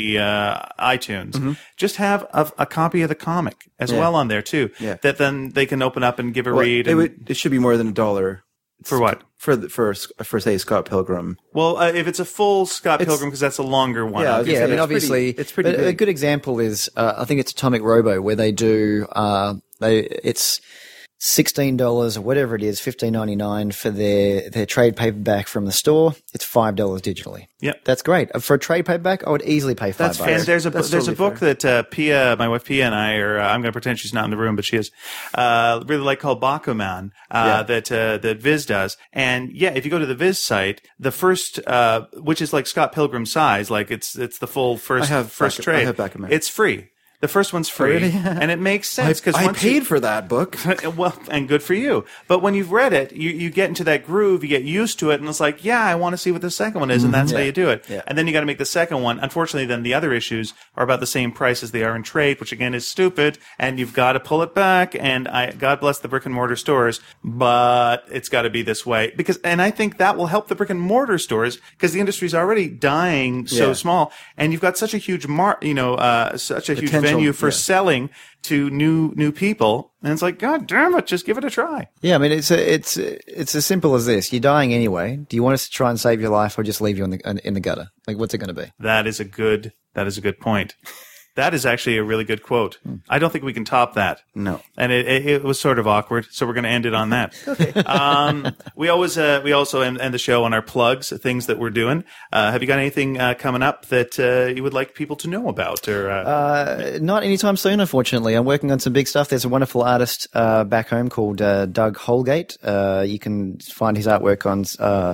iTunes. Just have a copy of the comic as well on there too. Yeah. That then they can open up and give a read. It should be more than $1. For what? For say Scott Pilgrim. Well, if it's a full Scott Pilgrim, because that's a longer one. Yeah, obviously. Yeah, I mean, it's obviously, it's pretty but a big. good example is, I think it's Atomic Robo, where they do, it's $16 or whatever it is, $15.99 for their trade paperback from the store. It's $5 digitally. Yep. That's great. For a trade paperback, I would easily pay $5. That's fair. And there's a That's there's a totally book that Pia, my wife Pia, and I are. I'm going to pretend she's not in the room, but she is. Really like called Bakuman that Viz does. And yeah, if you go to the Viz site, the first, which is like Scott Pilgrim size, like it's the full first trade. I have Bakuman. It's free. The first one's free, really? and it makes sense because I paid for that book. well, and good for you. But when you've read it, you get into that groove, you get used to it, and it's like, yeah, I want to see what the second one is, and that's how you do it. Yeah. And then you got to make the second one. Unfortunately, then the other issues are about the same price as they are in trade, which again is stupid, and you've got to pull it back. And God bless the brick and mortar stores, but it's got to be this way and I think that will help the brick and mortar stores because the industry's already dying so small, and you've got such a huge such a huge Potential, venue for yeah. selling to new people, and it's like, God damn it, just give it a try. Yeah, I mean, it's as simple as this. You're dying anyway. Do you want us to try and save your life or just leave you in the gutter? Like, what's it going to be? That is a good point. That is actually a really good quote. I don't think we can top that. No. And it was sort of awkward, so we're going to end it on that. Okay. We also end the show on our plugs, things that we're doing. Have you got anything coming up that you would like people to know about? Or Not anytime soon, unfortunately. I'm working on some big stuff. There's a wonderful artist back home called Doug Holgate. You can find his artwork on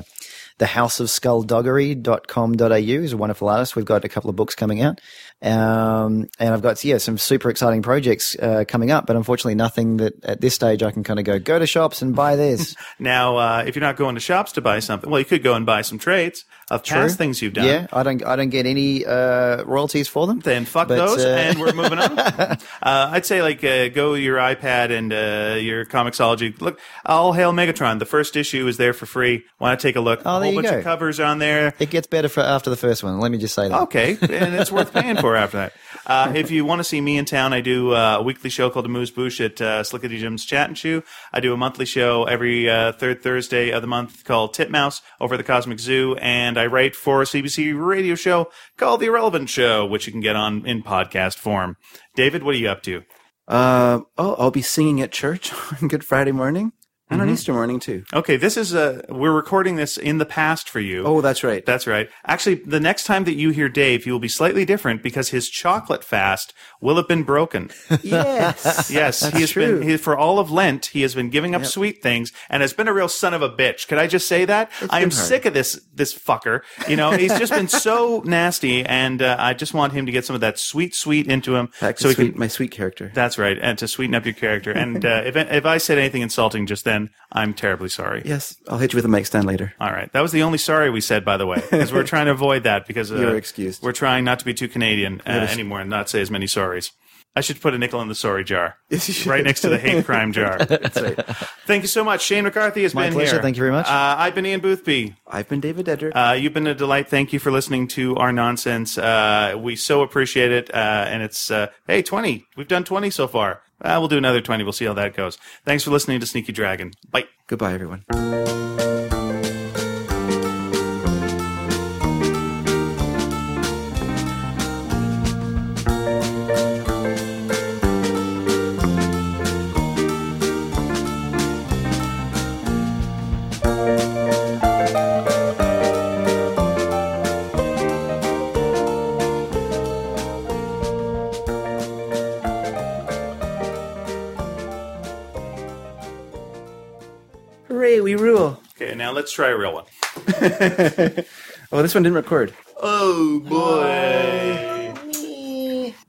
thehouseofskulldoggery.com.au. He's a wonderful artist. We've got a couple of books coming out. And I've got, some super exciting projects coming up, but unfortunately nothing that at this stage I can kind of go to shops and buy this. now, if you're not going to shops to buy something, well, you could go and buy some trades. of past things you've done. Yeah, I don't get any royalties for them. Then fuck But, those, and we're moving on. I'd say, go to your iPad and your Comixology. Look, All Hail Megatron. The first issue is there for free. Want to take a look? Oh, a there whole you bunch go. of covers on there. It gets better after the first one. Let me just say that. Okay, and it's worth paying for after that. If you want to see me in town, I do a weekly show called Amuse Bouche at Slickety Jim's Chat and Chew. I do a monthly show every third Thursday of the month called Titmouse over at the Cosmic Zoo, and I write for a CBC radio show called The Irrelevant Show, which you can get on in podcast form. David, what are you up to? I'll be singing at church on Good Friday morning and on Easter morning too. Okay, this is we're recording this in the past for you. Oh, that's right. That's right. Actually, the next time that you hear Dave, he will be slightly different because his chocolate fast will have been broken. Yes. Yes, That's he has true. been for all of Lent. He has been giving up sweet things and has been a real son of a bitch. Could I just say that? I am been hard. sick of this fucker. You know, he's just been so nasty, and I just want him to get some of that sweet into him, Back to so he can. my sweet character. That's right, and to sweeten up your character. And if I said anything insulting just then, I'm terribly sorry. Yes, I'll hit you with a mic stand later. All right. That was the only sorry we said, by the way, because we're trying to avoid that because You're excused. We're trying not to be too Canadian anymore and not say as many sorries. I should put a nickel in the sorry jar, Yes, you should. right next to the hate crime jar. That's right. Thank you so much. Shane McCarthy has My been pleasure. here. Thank you very much. I've been Ian Boothby. I've been David Dedrick. You've been a delight. Thank you for listening to our nonsense. We so appreciate it. And it's, 20. We've done 20 so far. We'll do another 20. We'll see how that goes. Thanks for listening to Sneaky Dragon. Bye. Goodbye, everyone. Hooray, we rule. Okay, now let's try a real one. Oh, this one didn't record. Oh, boy.